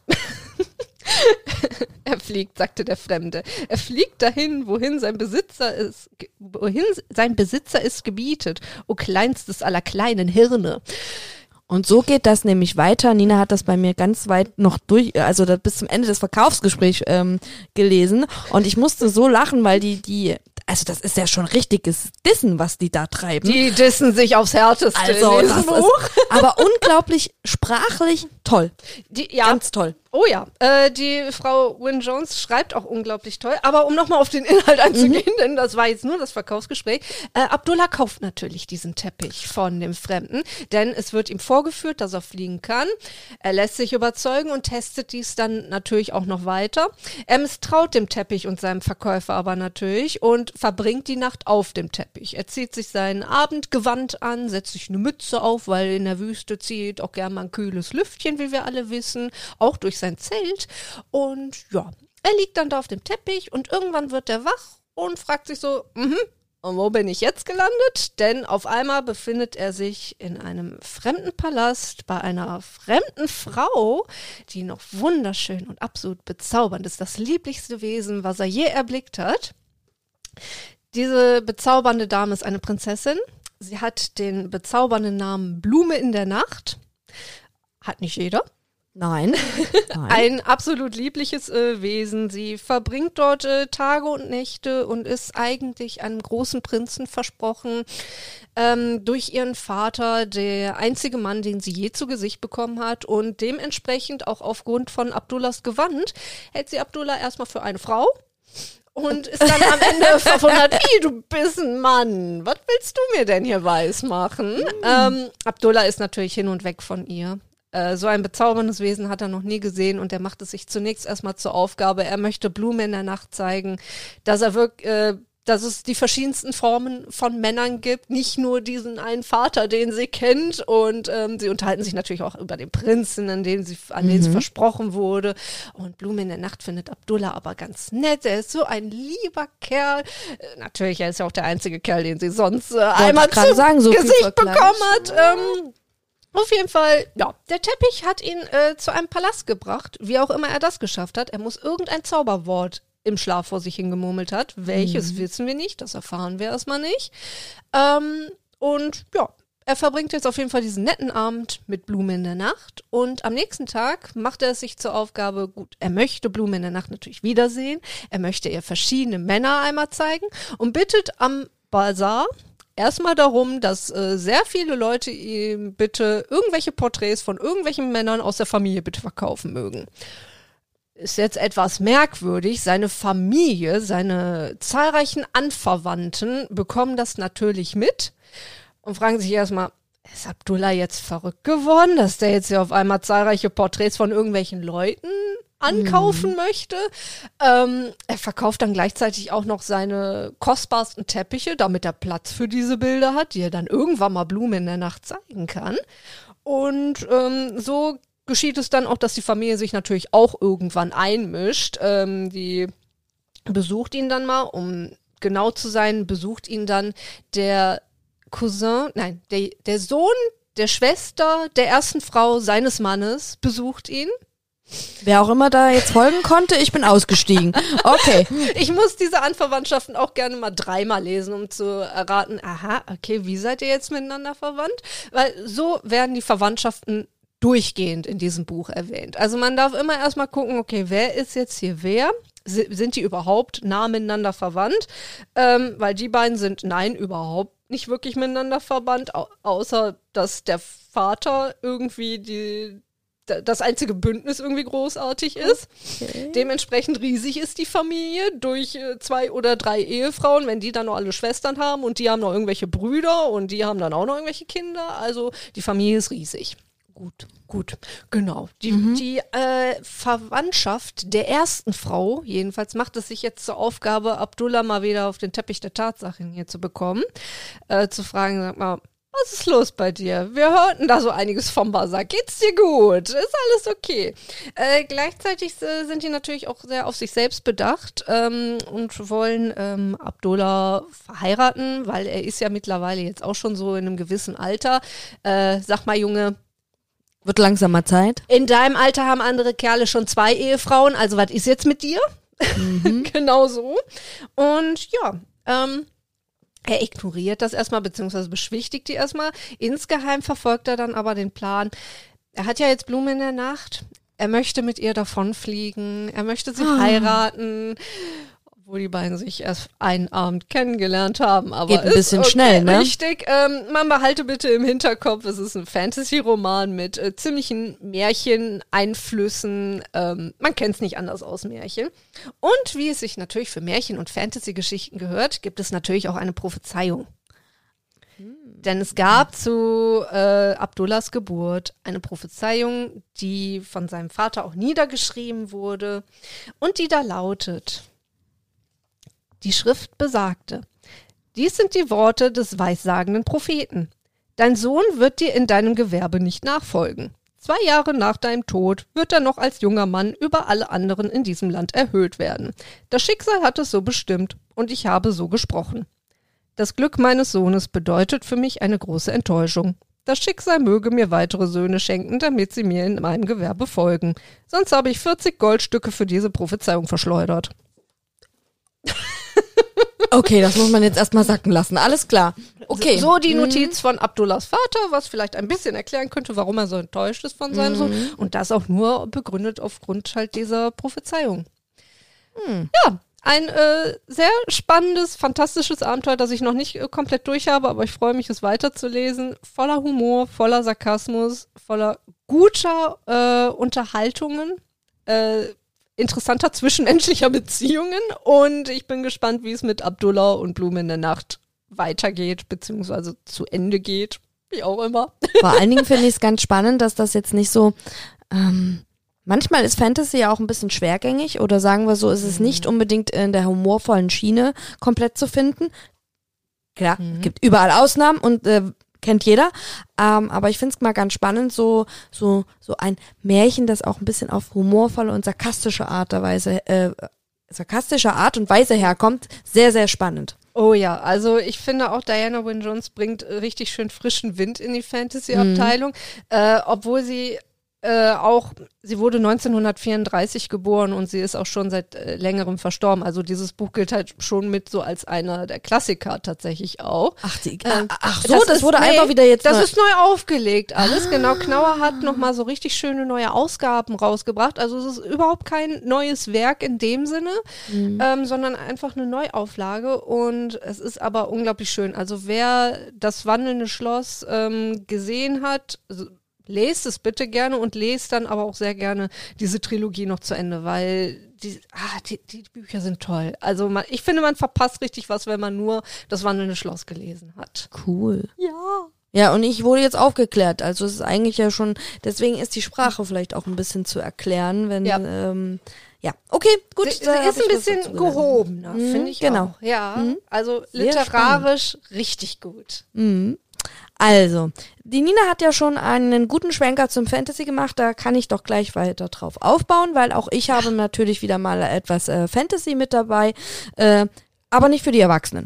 Er fliegt, sagte der Fremde. Er fliegt dahin, wohin sein Besitzer ist, wohin sein Besitzer ist gebietet. O kleinstes aller kleinen Hirne.
Und so geht das nämlich weiter. Nina hat das bei mir ganz weit noch durch, also das bis zum Ende des Verkaufsgesprächs ähm, gelesen. Und ich musste so lachen, weil die, die, also das ist ja schon richtiges Dissen, was die da treiben.
Die dissen sich aufs Härteste
also,
in diesem
das
Buch.
Ist aber unglaublich sprachlich toll.
Die, ja.
Ganz toll.
Oh ja, äh, die Frau Wynne Jones schreibt auch unglaublich toll. Aber um nochmal auf den Inhalt einzugehen, mhm. denn das war jetzt nur das Verkaufsgespräch. Äh, Abdullah kauft natürlich diesen Teppich von dem Fremden, denn es wird ihm vorgeführt, dass er fliegen kann. Er lässt sich überzeugen und testet dies dann natürlich auch noch weiter. Er misstraut dem Teppich und seinem Verkäufer aber natürlich und verbringt die Nacht auf dem Teppich. Er zieht sich sein Abendgewand an, setzt sich eine Mütze auf, weil in der Wüste zieht auch gerne mal ein kühles Lüftchen, wie wir alle wissen, auch durch sein Zelt. Und ja, er liegt dann da auf dem Teppich und irgendwann wird er wach und fragt sich so, mhm, und wo bin ich jetzt gelandet? Denn auf einmal befindet er sich in einem fremden Palast bei einer fremden Frau, die noch wunderschön und absolut bezaubernd ist. Das lieblichste Wesen, was er je erblickt hat. Diese bezaubernde Dame ist eine Prinzessin. Sie hat den bezaubernden Namen Blume in der Nacht. Hat nicht jeder.
Nein. Nein.
Ein absolut liebliches äh, Wesen. Sie verbringt dort äh, Tage und Nächte und ist eigentlich einem großen Prinzen versprochen. Ähm, durch ihren Vater, der einzige Mann, den sie je zu Gesicht bekommen hat. Und dementsprechend auch aufgrund von Abdullahs Gewand hält sie Abdullah erstmal für eine Frau. Und ist dann am Ende verwundert, wie, du bist ein Mann. Was willst du mir denn hier weismachen? Mhm. Ähm, Abdullah ist natürlich hin und weg von ihr. Äh, so ein bezauberndes Wesen hat er noch nie gesehen und er macht es sich zunächst erstmal zur Aufgabe. Er möchte Blume in der Nacht zeigen, dass er wirklich, äh, dass es die verschiedensten Formen von Männern gibt, nicht nur diesen einen Vater, den sie kennt, und ähm, sie unterhalten sich natürlich auch über den Prinzen, an den sie, an den mhm. sie versprochen wurde, und Blume in der Nacht findet Abdullah aber ganz nett, er ist so ein lieber Kerl, äh, natürlich, er ist ja auch der einzige Kerl, den sie sonst äh, einmal zu
sagen, so
Gesicht bekommen hat, ähm, auf jeden Fall, ja, der Teppich hat ihn äh, zu einem Palast gebracht, wie auch immer er das geschafft hat, er muss irgendein Zauberwort im Schlaf vor sich hingemurmelt hat. Welches mhm. wissen wir nicht, das erfahren wir erstmal nicht. Ähm, und ja, er verbringt jetzt auf jeden Fall diesen netten Abend mit Blume in der Nacht, und am nächsten Tag macht er es sich zur Aufgabe, gut, er möchte Blume in der Nacht natürlich wiedersehen, er möchte ihr verschiedene Männer einmal zeigen und bittet am Bazar erstmal darum, dass äh, sehr viele Leute ihm bitte irgendwelche Porträts von irgendwelchen Männern aus der Familie bitte verkaufen mögen. Ist jetzt etwas merkwürdig. Seine Familie, seine zahlreichen Anverwandten bekommen das natürlich mit und fragen sich erstmal, ist Abdullah jetzt verrückt geworden, dass der jetzt hier auf einmal zahlreiche Porträts von irgendwelchen Leuten ankaufen mhm. möchte? Ähm, er verkauft dann gleichzeitig auch noch seine kostbarsten Teppiche, damit er Platz für diese Bilder hat, die er dann irgendwann mal Blume in der Nacht zeigen kann. Und ähm, so geschieht es dann auch, dass die Familie sich natürlich auch irgendwann einmischt. Ähm, die besucht ihn dann mal, um genau zu sein, besucht ihn dann der Cousin, nein, der, der Sohn der Schwester der ersten Frau seines Mannes besucht ihn.
Wer auch immer da jetzt folgen konnte, ich bin ausgestiegen. Okay.
Ich muss diese Anverwandtschaften auch gerne mal dreimal lesen, um zu erraten, aha, okay, wie seid ihr jetzt miteinander verwandt? Weil so werden die Verwandtschaften durchgehend in diesem Buch erwähnt. Also man darf immer erstmal gucken, okay, wer ist jetzt hier wer? S- sind die überhaupt nah miteinander verwandt? Ähm, weil die beiden sind, nein, überhaupt nicht wirklich miteinander verwandt, au- außer dass der Vater irgendwie die das einzige Bündnis irgendwie großartig ist. Okay. Dementsprechend riesig ist die Familie durch äh, zwei oder drei Ehefrauen, wenn die dann noch alle Schwestern haben und die haben noch irgendwelche Brüder und die haben dann auch noch irgendwelche Kinder. Also die Familie ist riesig. Gut, gut, genau. Die, mhm. die äh, Verwandtschaft der ersten Frau, jedenfalls macht es sich jetzt zur Aufgabe, Abdullah mal wieder auf den Teppich der Tatsachen hier zu bekommen, äh, zu fragen, sag mal, was ist los bei dir? Wir hörten da so einiges vom Bazar. Geht's dir gut? Ist alles okay? Äh, gleichzeitig äh, sind die natürlich auch sehr auf sich selbst bedacht ähm, und wollen ähm, Abdullah verheiraten, weil er ist ja mittlerweile jetzt auch schon so in einem gewissen Alter. Äh, sag mal, Junge,
wird langsam mal Zeit.
In deinem Alter haben andere Kerle schon zwei Ehefrauen, also was ist jetzt mit dir? Mhm. Genau so. Und ja, ähm, er ignoriert das erstmal, beziehungsweise beschwichtigt die erstmal. Insgeheim verfolgt er dann aber den Plan. Er hat ja jetzt Blume in der Nacht. Er möchte mit ihr davonfliegen. Er möchte sie ah. heiraten. Obwohl die beiden sich erst einen Abend kennengelernt haben. Aber
geht ein bisschen okay, schnell, ne?
Richtig. Ähm, man behalte bitte im Hinterkopf, es ist ein Fantasy-Roman mit äh, ziemlichen Märchen-Einflüssen. Ähm, man kennt es nicht anders aus Märchen. Und wie es sich natürlich für Märchen- und Fantasy-Geschichten gehört, gibt es natürlich auch eine Prophezeiung. Hm. Denn es gab zu äh, Abdullahs Geburt eine Prophezeiung, die von seinem Vater auch niedergeschrieben wurde und die da lautet: Die Schrift besagte: Dies sind die Worte des weissagenden Propheten. Dein Sohn wird dir in deinem Gewerbe nicht nachfolgen. Zwei Jahre nach deinem Tod wird er noch als junger Mann über alle anderen in diesem Land erhöht werden. Das Schicksal hat es so bestimmt und ich habe so gesprochen. Das Glück meines Sohnes bedeutet für mich eine große Enttäuschung. Das Schicksal möge mir weitere Söhne schenken, damit sie mir in meinem Gewerbe folgen. Sonst habe ich vierzig Goldstücke für diese Prophezeiung verschleudert.
Okay, das muss man jetzt erstmal sacken lassen. Alles klar. Okay.
So, so die Notiz mhm. von Abdullahs Vater, was vielleicht ein bisschen erklären könnte, warum er so enttäuscht ist von seinem mhm. Sohn. Und das auch nur begründet aufgrund halt dieser Prophezeiung. Mhm. Ja, ein äh, sehr spannendes, fantastisches Abenteuer, das ich noch nicht äh, komplett durch habe, aber ich freue mich, es weiterzulesen. Voller Humor, voller Sarkasmus, voller guter äh, Unterhaltungen, äh, interessanter zwischenmenschlicher Beziehungen, und ich bin gespannt, wie es mit Abdullah und Blume in der Nacht weitergeht, beziehungsweise zu Ende geht, wie auch immer.
Vor allen Dingen finde ich es ganz spannend, dass das jetzt nicht so, ähm, Manchmal ist Fantasy ja auch ein bisschen schwergängig oder sagen wir so, ist es nicht unbedingt in der humorvollen Schiene komplett zu finden. Klar, mhm. gibt überall Ausnahmen und äh, kennt jeder, ähm, aber ich finde es mal ganz spannend, so so so ein Märchen, das auch ein bisschen auf humorvolle und sarkastische Art und Weise, äh, sarkastische Art und Weise herkommt, sehr, sehr spannend.
Oh ja, also ich finde auch Diana Wynne Jones bringt richtig schön frischen Wind in die Fantasy-Abteilung, mhm. äh, obwohl sie Äh, auch, sie wurde neunzehnhundertvierunddreißig geboren und sie ist auch schon seit äh, längerem verstorben. Also dieses Buch gilt halt schon mit so als einer der Klassiker tatsächlich auch.
Ach, die,
ähm,
ach so, das, das wurde nee, einfach wieder jetzt
Das
neu.
ist neu aufgelegt alles. Ah. Genau, Knauer hat nochmal so richtig schöne neue Ausgaben rausgebracht. Also es ist überhaupt kein neues Werk in dem Sinne, mhm. ähm, sondern einfach eine Neuauflage und es ist aber unglaublich schön. Also wer das wandelnde Schloss ähm, gesehen hat, lest es bitte gerne und lest dann aber auch sehr gerne diese Trilogie noch zu Ende, weil die, ah, die, die Bücher sind toll. Also man, ich finde, man verpasst richtig was, wenn man nur das wandelnde Schloss gelesen hat.
Cool.
Ja.
Ja, und ich wurde jetzt aufgeklärt. Also es ist eigentlich ja schon, deswegen ist die Sprache vielleicht auch ein bisschen zu erklären, wenn, ja, ähm, ja. Okay, gut.
Sie, sie ist ein bisschen gehobener, mhm, finde ich
genau.
auch. Ja,
mhm.
also literarisch richtig gut.
Mhm. Also, die Nina hat ja schon einen guten Schwenker zum Fantasy gemacht, da kann ich doch gleich weiter drauf aufbauen, weil auch ich habe natürlich wieder mal etwas äh, Fantasy mit dabei, äh, aber nicht für die Erwachsenen,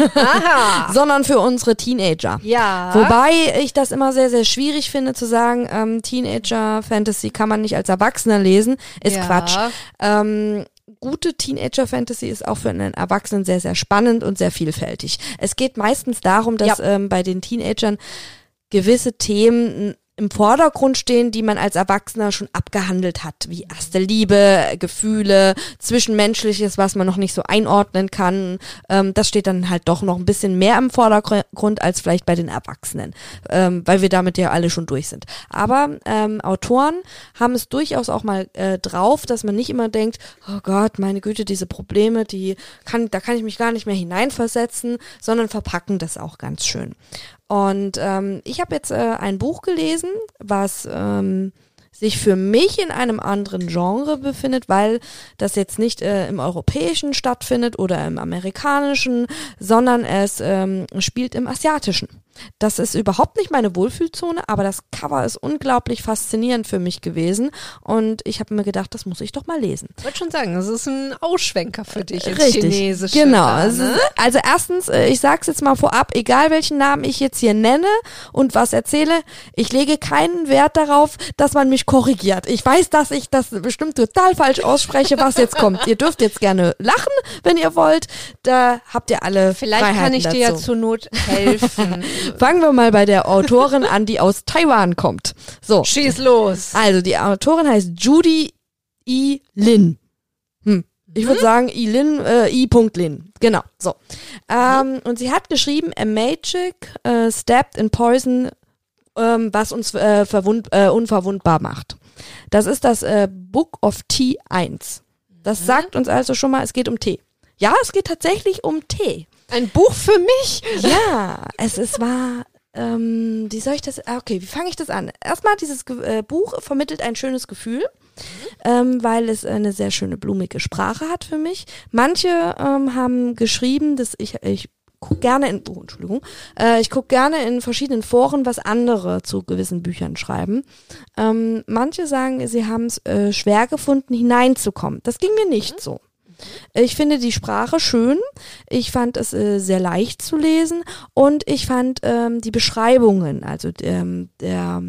Aha.
sondern für unsere Teenager.
Ja.
Wobei ich das immer sehr, sehr schwierig finde zu sagen, ähm, Teenager-Fantasy kann man nicht als Erwachsener lesen, ist
ja.
Quatsch. Ähm, Gute Teenager-Fantasy ist auch für einen Erwachsenen sehr, sehr spannend und sehr vielfältig. Es geht meistens darum, dass ja. ähm, bei den Teenagern gewisse Themen im Vordergrund stehen, die man als Erwachsener schon abgehandelt hat, wie erste Liebe, Gefühle, Zwischenmenschliches, was man noch nicht so einordnen kann. Ähm, das steht dann halt doch noch ein bisschen mehr im Vordergrund als vielleicht bei den Erwachsenen, ähm, weil wir damit ja alle schon durch sind. Aber ähm, Autoren haben es durchaus auch mal äh, drauf, dass man nicht immer denkt, oh Gott, meine Güte, diese Probleme, die kann, da kann ich mich gar nicht mehr hineinversetzen, sondern verpacken das auch ganz schön. Und ähm, ich habe jetzt äh, ein Buch gelesen, was ähm, sich für mich in einem anderen Genre befindet, weil das jetzt nicht äh, im europäischen stattfindet oder im amerikanischen, sondern es ähm, spielt im asiatischen. Das ist überhaupt nicht meine Wohlfühlzone, aber das Cover ist unglaublich faszinierend für mich gewesen und ich habe mir gedacht, das muss ich doch mal lesen.
Ich wollte schon sagen, das ist ein Ausschwenker für dich ins
Richtig,
Chinesische.
Genau.
Da, ne?
Also erstens, ich sag's jetzt mal vorab, egal welchen Namen ich jetzt hier nenne und was erzähle, ich lege keinen Wert darauf, dass man mich korrigiert. Ich weiß, dass ich das bestimmt total falsch ausspreche, was jetzt kommt. Ihr dürft jetzt gerne lachen, wenn ihr wollt. Da habt ihr alle
Vielleicht
Freiheiten
kann ich
dazu.
dir ja zur Not helfen.
Fangen wir mal bei der Autorin an, die aus Taiwan kommt. So.
Schieß los.
Also, die Autorin heißt Judy E. Lin. Hm. Ich würde hm? sagen, I. Lin, äh, I. Lin. Genau, so. Ähm, hm. Und sie hat geschrieben, A Magic uh, Stepped in Poison, ähm, was uns äh, verwund, äh, unverwundbar macht. Das ist das äh, Book of Tea eins. Das hm. sagt uns also schon mal, es geht um Tee. Ja, es geht tatsächlich um Tee.
Ein Buch für mich?
Ja, es, es war, ähm, wie soll ich das, okay, wie fange ich das an? Erstmal, dieses äh, Buch vermittelt ein schönes Gefühl, mhm. ähm, weil es eine sehr schöne, blumige Sprache hat für mich. Manche ähm, haben geschrieben, dass ich, ich gucke gerne in, oh, Entschuldigung, äh, ich gucke gerne in verschiedenen Foren, was andere zu gewissen Büchern schreiben. Ähm, manche sagen, sie haben es äh, schwer gefunden, hineinzukommen. Das ging mir nicht mhm. so. Ich finde die Sprache schön, ich fand es äh, sehr leicht zu lesen und ich fand ähm, die Beschreibungen, also ähm, der,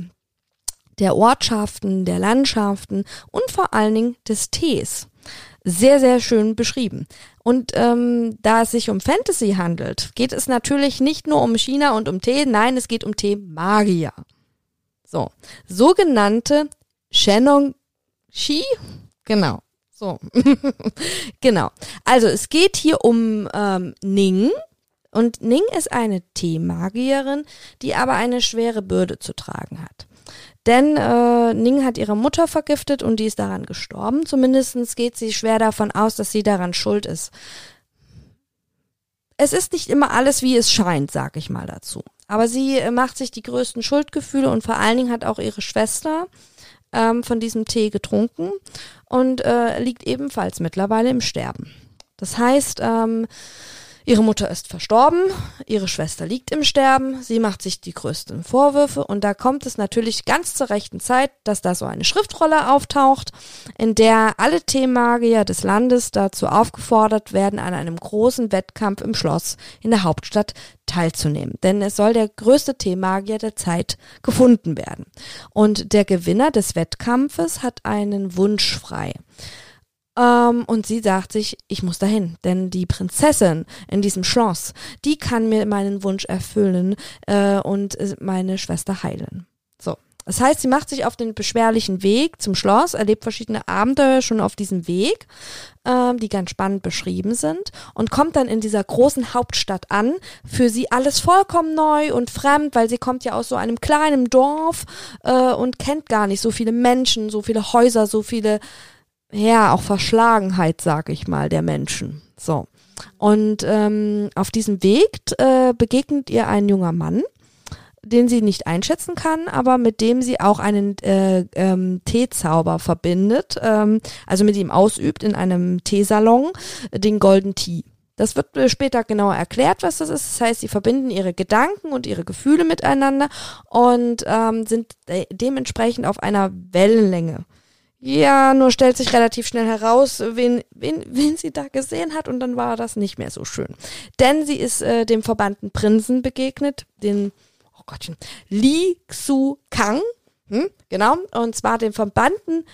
der Ortschaften, der Landschaften und vor allen Dingen des Tees sehr, sehr schön beschrieben. Und ähm, da es sich um Fantasy handelt, geht es natürlich nicht nur um China und um Tee, nein, es geht um Tee-Magier. So, sogenannte Shennong-Shi, genau. So, genau. Also es geht hier um ähm, Ning und Ning ist eine Teemagierin, die aber eine schwere Bürde zu tragen hat. Denn äh, Ning hat ihre Mutter vergiftet und die ist daran gestorben. Zumindest geht sie schwer davon aus, dass sie daran schuld ist. Es ist nicht immer alles, wie es scheint, sag ich mal dazu. Aber sie äh, macht sich die größten Schuldgefühle und vor allen Dingen hat auch ihre Schwester ähm, von diesem Tee getrunken und äh, liegt ebenfalls mittlerweile im Sterben. Das heißt, ähm, ihre Mutter ist verstorben, ihre Schwester liegt im Sterben, sie macht sich die größten Vorwürfe und da kommt es natürlich ganz zur rechten Zeit, dass da so eine Schriftrolle auftaucht, in der alle Teemagier des Landes dazu aufgefordert werden, an einem großen Wettkampf im Schloss in der Hauptstadt teilzunehmen. Denn es soll der größte Teemagier der Zeit gefunden werden. Und der Gewinner des Wettkampfes hat einen Wunsch frei. Um, und sie sagt sich, ich muss dahin, denn die Prinzessin in diesem Schloss, die kann mir meinen Wunsch erfüllen äh, und äh, meine Schwester heilen. So, das heißt, sie macht sich auf den beschwerlichen Weg zum Schloss, erlebt verschiedene Abenteuer schon auf diesem Weg, ähm, die ganz spannend beschrieben sind und kommt dann in dieser großen Hauptstadt an, für sie alles vollkommen neu und fremd, weil sie kommt ja aus so einem kleinen Dorf äh, und kennt gar nicht so viele Menschen, so viele Häuser, so viele ja, auch Verschlagenheit, sag ich mal, der Menschen. So. Und ähm, auf diesem Weg äh, begegnet ihr ein junger Mann, den sie nicht einschätzen kann, aber mit dem sie auch einen äh, ähm, Teezauber verbindet, ähm, also mit ihm ausübt in einem Teesalon, den Golden Tea. Das wird später genauer erklärt, was das ist. Das heißt, sie verbinden ihre Gedanken und ihre Gefühle miteinander und ähm, sind de- dementsprechend auf einer Wellenlänge. Ja, nur stellt sich relativ schnell heraus, wen, wen, wen sie da gesehen hat und dann war das nicht mehr so schön. Denn sie ist äh, dem verbannten Prinzen begegnet, den, oh Gottchen, Li Xu Kang, hm, genau, und zwar dem verbannten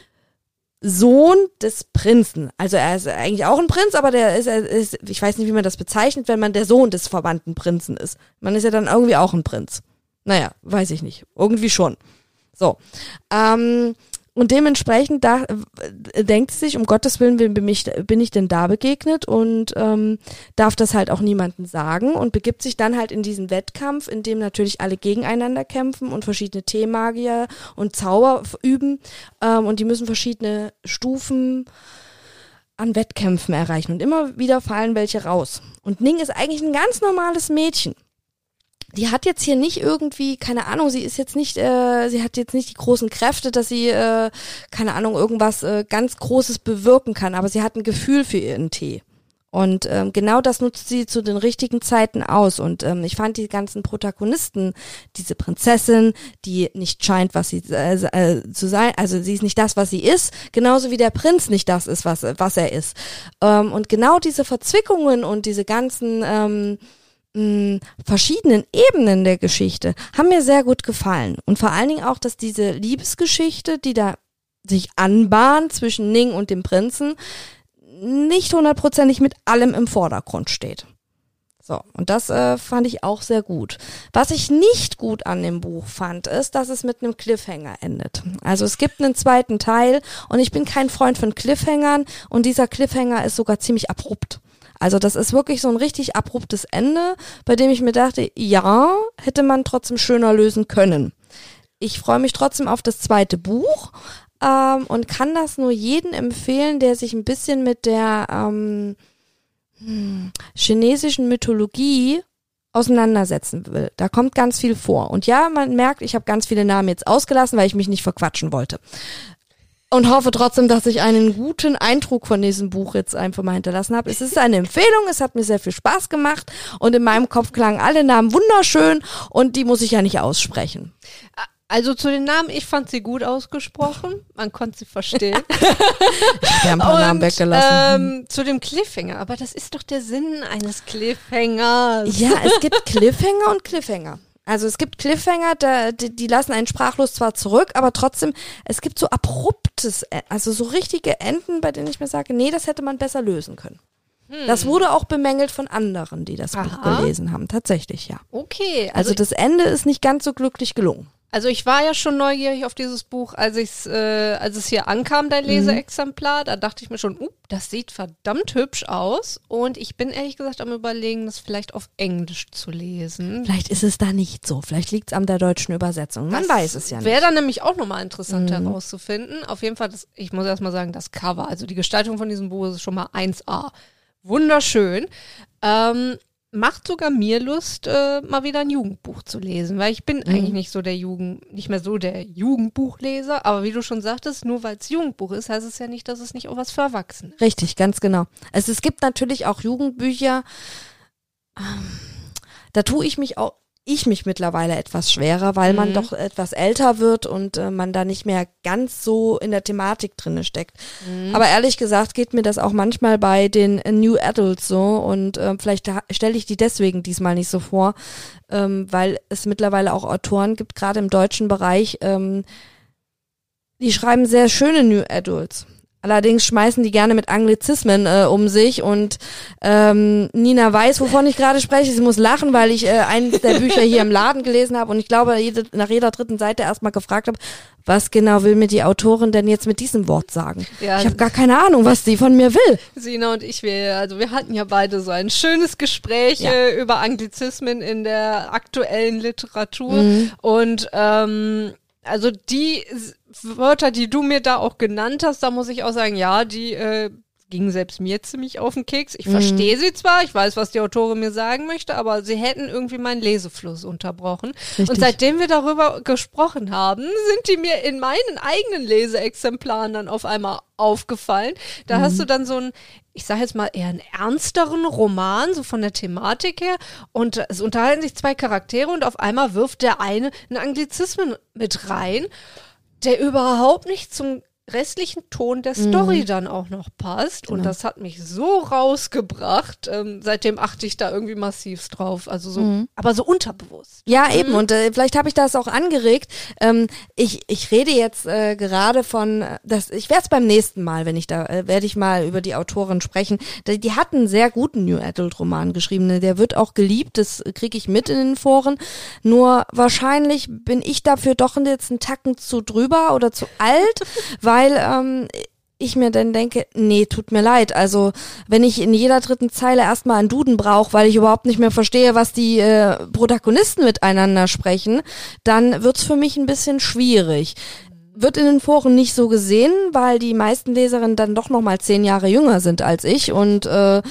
Sohn des Prinzen. Also er ist eigentlich auch ein Prinz, aber der ist, er ist, ich weiß nicht, wie man das bezeichnet, wenn man der Sohn des verbannten Prinzen ist. Man ist ja dann irgendwie auch ein Prinz. Naja, weiß ich nicht. Irgendwie schon. So, ähm, und dementsprechend da, äh, denkt sie sich, um Gottes Willen bin, bin, ich, bin ich denn da begegnet und ähm, darf das halt auch niemandem sagen und begibt sich dann halt in diesen Wettkampf, in dem natürlich alle gegeneinander kämpfen und verschiedene Teemagier und Zauber üben ähm, und die müssen verschiedene Stufen an Wettkämpfen erreichen und immer wieder fallen welche raus. Und Ning ist eigentlich ein ganz normales Mädchen. Die hat jetzt hier nicht irgendwie, keine Ahnung, sie ist jetzt nicht, äh, sie hat jetzt nicht die großen Kräfte, dass sie, äh, keine Ahnung, irgendwas äh, ganz Großes bewirken kann, aber sie hat ein Gefühl für ihren Tee. Und ähm, genau das nutzt sie zu den richtigen Zeiten aus. Und ähm, ich fand die ganzen Protagonisten, diese Prinzessin, die nicht scheint, was sie äh, äh, zu sein, also sie ist nicht das, was sie ist, genauso wie der Prinz nicht das ist, was was er ist. Ähm, und genau diese Verzwickungen und diese ganzen ähm, mh, verschiedenen Ebenen der Geschichte haben mir sehr gut gefallen. Und vor allen Dingen auch, dass diese Liebesgeschichte, die da sich anbahnt zwischen Ning und dem Prinzen, nicht hundertprozentig mit allem im Vordergrund steht. So, und das äh, fand ich auch sehr gut. Was ich nicht gut an dem Buch fand, ist, dass es mit einem Cliffhanger endet. Also es gibt einen zweiten Teil und ich bin kein Freund von Cliffhangern und dieser Cliffhanger ist sogar ziemlich abrupt. Also das ist wirklich so ein richtig abruptes Ende, bei dem ich mir dachte, ja, hätte man trotzdem schöner lösen können. Ich freue mich trotzdem auf das zweite Buch. Ähm, und kann das nur jedem empfehlen, der sich ein bisschen mit der ähm, hm, chinesischen Mythologie auseinandersetzen will. Da kommt ganz viel vor. Und ja, man merkt, ich habe ganz viele Namen jetzt ausgelassen, weil ich mich nicht verquatschen wollte. Und hoffe trotzdem, dass ich einen guten Eindruck von diesem Buch jetzt einfach mal hinterlassen habe. Es ist eine Empfehlung, es hat mir sehr viel Spaß gemacht und in meinem Kopf klangen alle Namen wunderschön und die muss ich ja nicht aussprechen.
Also zu den Namen, ich fand sie gut ausgesprochen. Man konnte sie verstehen.
Ich habe ein paar
und,
Namen weggelassen.
Ähm, zu dem Cliffhanger. Aber das ist doch der Sinn eines Cliffhangers.
Ja, es gibt Cliffhanger und Cliffhanger. Also es gibt Cliffhanger, da, die, die lassen einen sprachlos zwar zurück, aber trotzdem, es gibt so abruptes, also so richtige Enden, bei denen ich mir sage, nee, das hätte man besser lösen können. Hm. Das wurde auch bemängelt von anderen, die das Aha. Buch gelesen haben. Tatsächlich, ja.
Okay.
Also, also das Ende ist nicht ganz so glücklich gelungen.
Also ich war ja schon neugierig auf dieses Buch, als ich's, äh, als es hier ankam, dein Leseexemplar. Da dachte ich mir schon, uh, das sieht verdammt hübsch aus. Und ich bin ehrlich gesagt am Überlegen, das vielleicht auf Englisch zu lesen.
Vielleicht ist es da nicht so. Vielleicht liegt es an der deutschen Übersetzung. Man
das
weiß es ja nicht.
Wäre dann nämlich auch nochmal interessant
mhm.
herauszufinden. Auf jeden Fall, das, ich muss erst mal sagen, das Cover, also die Gestaltung von diesem Buch ist schon mal eins A. Wunderschön. Ähm, macht sogar mir Lust, äh, mal wieder ein Jugendbuch zu lesen, weil ich bin mhm. eigentlich nicht so der Jugend, nicht mehr so der Jugendbuchleser, aber wie du schon sagtest, nur weil es Jugendbuch ist, heißt es ja nicht, dass es nicht auch was für Erwachsene ist.
Richtig, ganz genau. Also es gibt natürlich auch Jugendbücher, ähm, da tue ich mich auch ich mich mittlerweile etwas schwerer, weil mhm. man doch etwas älter wird und äh, man da nicht mehr ganz so in der Thematik drinne steckt. Mhm. Aber ehrlich gesagt geht mir das auch manchmal bei den äh, New Adults so und äh, vielleicht stelle ich die deswegen diesmal nicht so vor, ähm, weil es mittlerweile auch Autoren gibt, gerade im deutschen Bereich, ähm, die schreiben sehr schöne New Adults. Allerdings schmeißen die gerne mit Anglizismen äh, um sich und ähm, Nina weiß, wovon ich gerade spreche. Sie muss lachen, weil ich äh, eines der Bücher hier im Laden gelesen habe und ich glaube, jede, nach jeder dritten Seite erstmal gefragt habe, was genau will mir die Autorin denn jetzt mit diesem Wort sagen? Ja, ich habe gar keine Ahnung, was sie von mir will.
Sina und ich, wir, also wir hatten ja beide so ein schönes Gespräch ja. äh, über Anglizismen in der aktuellen Literatur mhm. und ähm, also die Wörter, die du mir da auch genannt hast, da muss ich auch sagen, ja, die äh, gingen selbst mir ziemlich auf den Keks. Ich mhm. verstehe sie zwar, ich weiß, was die Autorin mir sagen möchte, aber sie hätten irgendwie meinen Lesefluss unterbrochen. Richtig. Und seitdem wir darüber gesprochen haben, sind die mir in meinen eigenen Leseexemplaren dann auf einmal aufgefallen. Da mhm. hast du dann so ein, ich sage jetzt mal eher einen ernsteren Roman, so von der Thematik her. Und es unterhalten sich zwei Charaktere und auf einmal wirft der eine einen Anglizismen mit rein, der überhaupt nicht zum restlichen Ton der Story mhm. dann auch noch passt. Genau. Und das hat mich so rausgebracht. Ähm, seitdem achte ich da irgendwie massiv drauf. Also so, mhm. aber so unterbewusst.
Ja, mhm. eben. Und äh, vielleicht habe ich das auch angeregt. Ähm, ich, ich rede jetzt äh, gerade von, das, ich werde es beim nächsten Mal, wenn ich da, äh, werde ich mal über die Autorin sprechen. Die, die hat einen sehr guten New Adult Roman geschrieben. Der wird auch geliebt. Das kriege ich mit in den Foren. Nur wahrscheinlich bin ich dafür doch jetzt einen Tacken zu drüber oder zu alt, weil Weil ähm, ich mir dann denke, nee, tut mir leid. Also wenn ich in jeder dritten Zeile erstmal einen Duden brauche, weil ich überhaupt nicht mehr verstehe, was die äh, Protagonisten miteinander sprechen, dann wird's für mich ein bisschen schwierig. Wird in den Foren nicht so gesehen, weil die meisten Leserinnen dann doch noch mal zehn Jahre jünger sind als ich und äh, äh,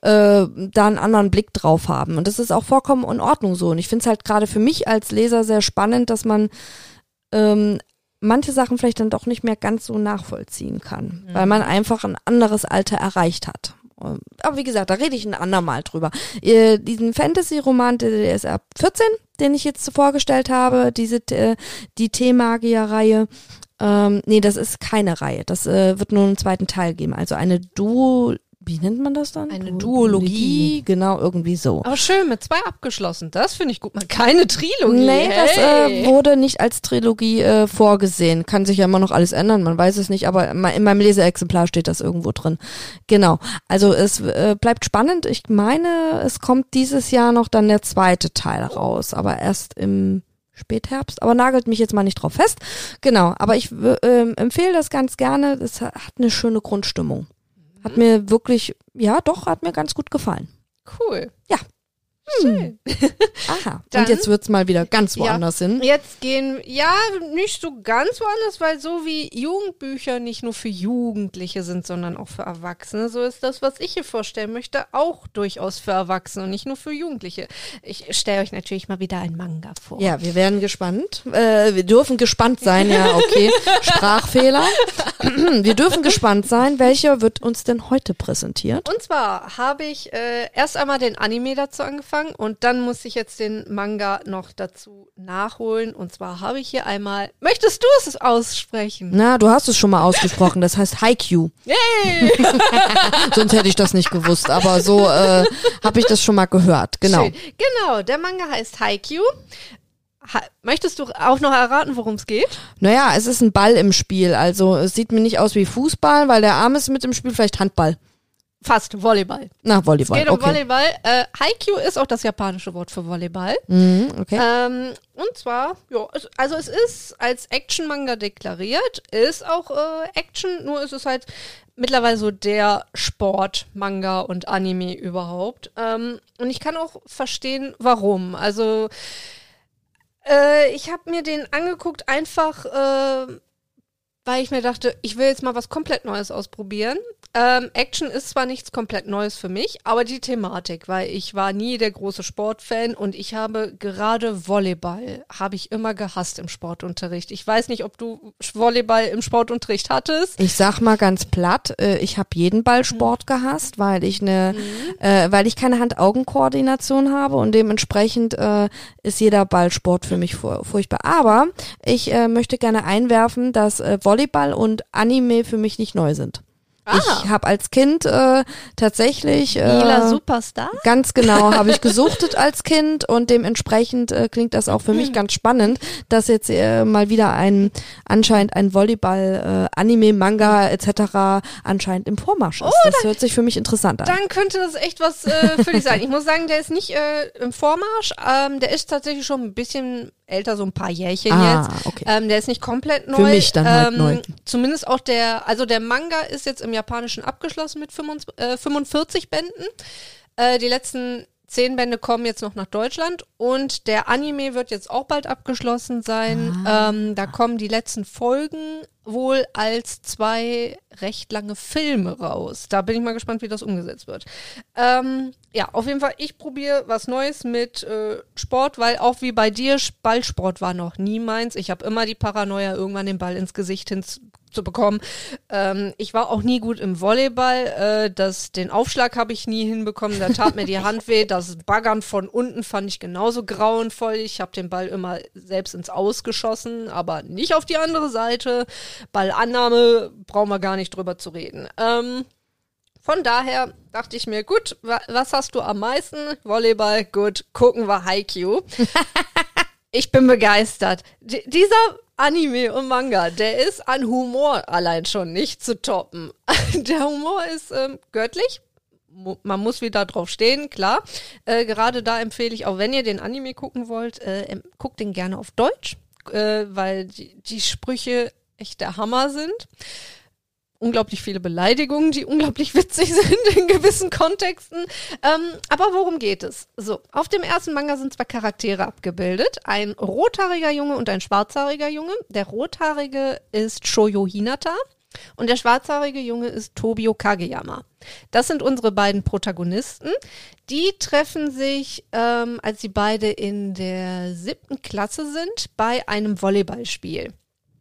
da einen anderen Blick drauf haben. Und das ist auch vollkommen in Ordnung so. Und ich finde es halt gerade für mich als Leser sehr spannend, dass man ähm, manche Sachen vielleicht dann doch nicht mehr ganz so nachvollziehen kann, mhm. weil man einfach ein anderes Alter erreicht hat. Aber wie gesagt, da rede ich ein andermal drüber. Äh, diesen Fantasy-Roman, der ist ab vierzehn, den ich jetzt vorgestellt habe, diese äh, die T-Magier-Reihe. Ähm, nee, das ist keine Reihe. Das äh, wird nur einen zweiten Teil geben. Also eine Duo... Wie nennt man das dann?
Eine Duologie.
Genau, irgendwie so.
Aber schön, mit zwei abgeschlossen. Das finde ich gut. Mal keine Trilogie.
Nee,
hey.
das äh, wurde nicht als Trilogie äh, vorgesehen. Kann sich ja immer noch alles ändern, man weiß es nicht, aber in meinem Leseexemplar steht das irgendwo drin. Genau. Also es äh, bleibt spannend. Ich meine, es kommt dieses Jahr noch dann der zweite Teil raus, aber erst im Spätherbst, aber nagelt mich jetzt mal nicht drauf fest. Genau, aber ich äh, empfehle das ganz gerne. Es hat eine schöne Grundstimmung. Hat mir wirklich, ja doch, hat mir ganz gut gefallen.
Cool.
Ja. Schön. Aha. Dann, und jetzt wird's mal wieder ganz woanders
ja,
hin.
Jetzt gehen, ja, nicht so ganz woanders, weil so wie Jugendbücher nicht nur für Jugendliche sind, sondern auch für Erwachsene, so ist das, was ich hier vorstellen möchte, auch durchaus für Erwachsene und nicht nur für Jugendliche. Ich stelle euch natürlich mal wieder ein Manga vor.
Ja, wir werden gespannt. Äh, wir dürfen gespannt sein, ja, okay. Sprachfehler. Wir dürfen gespannt sein. Welcher wird uns denn heute präsentiert?
Und zwar habe ich äh, erst einmal den Anime dazu angefangen. Und dann muss ich jetzt den Manga noch dazu nachholen. Und zwar habe ich hier einmal... Möchtest du es aussprechen?
Na, du hast es schon mal ausgesprochen. Das heißt Haikyuu.
Yay!
Sonst hätte ich das nicht gewusst. Aber so äh, habe ich das schon mal gehört. Genau.
Schön. Genau, der Manga heißt Haikyuu. Ha- Möchtest du auch noch erraten, worum es geht?
Naja, es ist ein Ball im Spiel. Also es sieht mir nicht aus wie Fußball, weil der Arm ist mit im Spiel. Vielleicht Handball.
Fast, Volleyball.
Na, Volleyball,
Es geht um
okay.
Volleyball. Äh, Haikyuu ist auch das japanische Wort für Volleyball.
Mhm, okay.
Ähm, und zwar, ja, es, also es ist als Action-Manga deklariert, ist auch äh, Action, nur ist es halt mittlerweile so der Sport-Manga und Anime überhaupt. Ähm, und ich kann auch verstehen, warum. Also, äh, ich habe mir den angeguckt, einfach, äh, weil ich mir dachte, ich will jetzt mal was komplett Neues ausprobieren. Ähm, Action ist zwar nichts komplett Neues für mich, aber die Thematik, weil ich war nie der große Sportfan und ich habe gerade Volleyball, habe ich immer gehasst im Sportunterricht. Ich weiß nicht, ob du Volleyball im Sportunterricht hattest.
Ich sag mal ganz platt, äh, ich habe jeden Ballsport mhm. gehasst, weil ich eine, mhm. äh, weil ich keine Hand-Augen-Koordination habe und dementsprechend äh, ist jeder Ballsport für mich fu- furchtbar. Aber ich äh, möchte gerne einwerfen, dass äh, Volleyball und Anime für mich nicht neu sind. Ah. Ich habe als Kind äh, tatsächlich äh,
Lila Superstar?
Ganz genau, habe ich gesuchtet als Kind und dementsprechend äh, klingt das auch für mich ganz spannend, dass jetzt äh, mal wieder ein anscheinend ein Volleyball, äh, Anime, Manga et cetera anscheinend im Vormarsch ist. Oh, das dann, hört sich für mich interessant an.
Dann könnte das echt was äh, für dich sein. Ich muss sagen, der ist nicht äh, im Vormarsch, ähm, der ist tatsächlich schon ein bisschen älter, so ein paar Jährchen
ah,
jetzt.
Okay.
Ähm, der ist nicht komplett neu.
Für mich dann halt
ähm,
neu.
Zumindest auch der, also der Manga ist jetzt im Japanischen abgeschlossen mit fünfundvierzig Bänden. Äh, die letzten zehn Bände kommen jetzt noch nach Deutschland und der Anime wird jetzt auch bald abgeschlossen sein. Ah. Ähm, da kommen die letzten Folgen wohl als zwei recht lange Filme raus. Da bin ich mal gespannt, wie das umgesetzt wird. Ähm, ja, auf jeden Fall, ich probiere was Neues mit äh, Sport, weil auch wie bei dir, Ballsport war noch nie meins. Ich habe immer die Paranoia, irgendwann den Ball ins Gesicht hinzubekommen. Ähm, ich war auch nie gut im Volleyball. Äh, das, den Aufschlag habe ich nie hinbekommen, da tat mir die Hand weh. Das Baggern von unten fand ich genauso grauenvoll. Ich habe den Ball immer selbst ins Aus geschossen, aber nicht auf die andere Seite. Ballannahme brauchen wir gar nicht drüber zu reden. Ähm, von daher dachte ich mir, gut, wa- was hast du am meisten? Volleyball, gut, gucken wir Haikyuu. Ich bin begeistert. D- dieser Anime und Manga, der ist an Humor allein schon nicht zu toppen. Der Humor ist ähm, göttlich. Man muss wieder drauf stehen, klar. Äh, gerade da empfehle ich, auch wenn ihr den Anime gucken wollt, äh, guckt den gerne auf Deutsch, äh, weil die, die Sprüche echt der Hammer sind. Unglaublich viele Beleidigungen, die unglaublich witzig sind in gewissen Kontexten. Ähm, aber worum geht es? So, auf dem ersten Manga sind zwei Charaktere abgebildet. Ein rothaariger Junge und ein schwarzhaariger Junge. Der rothaarige ist Shoyo Hinata und der schwarzhaarige Junge ist Tobio Kageyama. Das sind unsere beiden Protagonisten. Die treffen sich, ähm, als sie beide in der siebten Klasse sind, bei einem Volleyballspiel.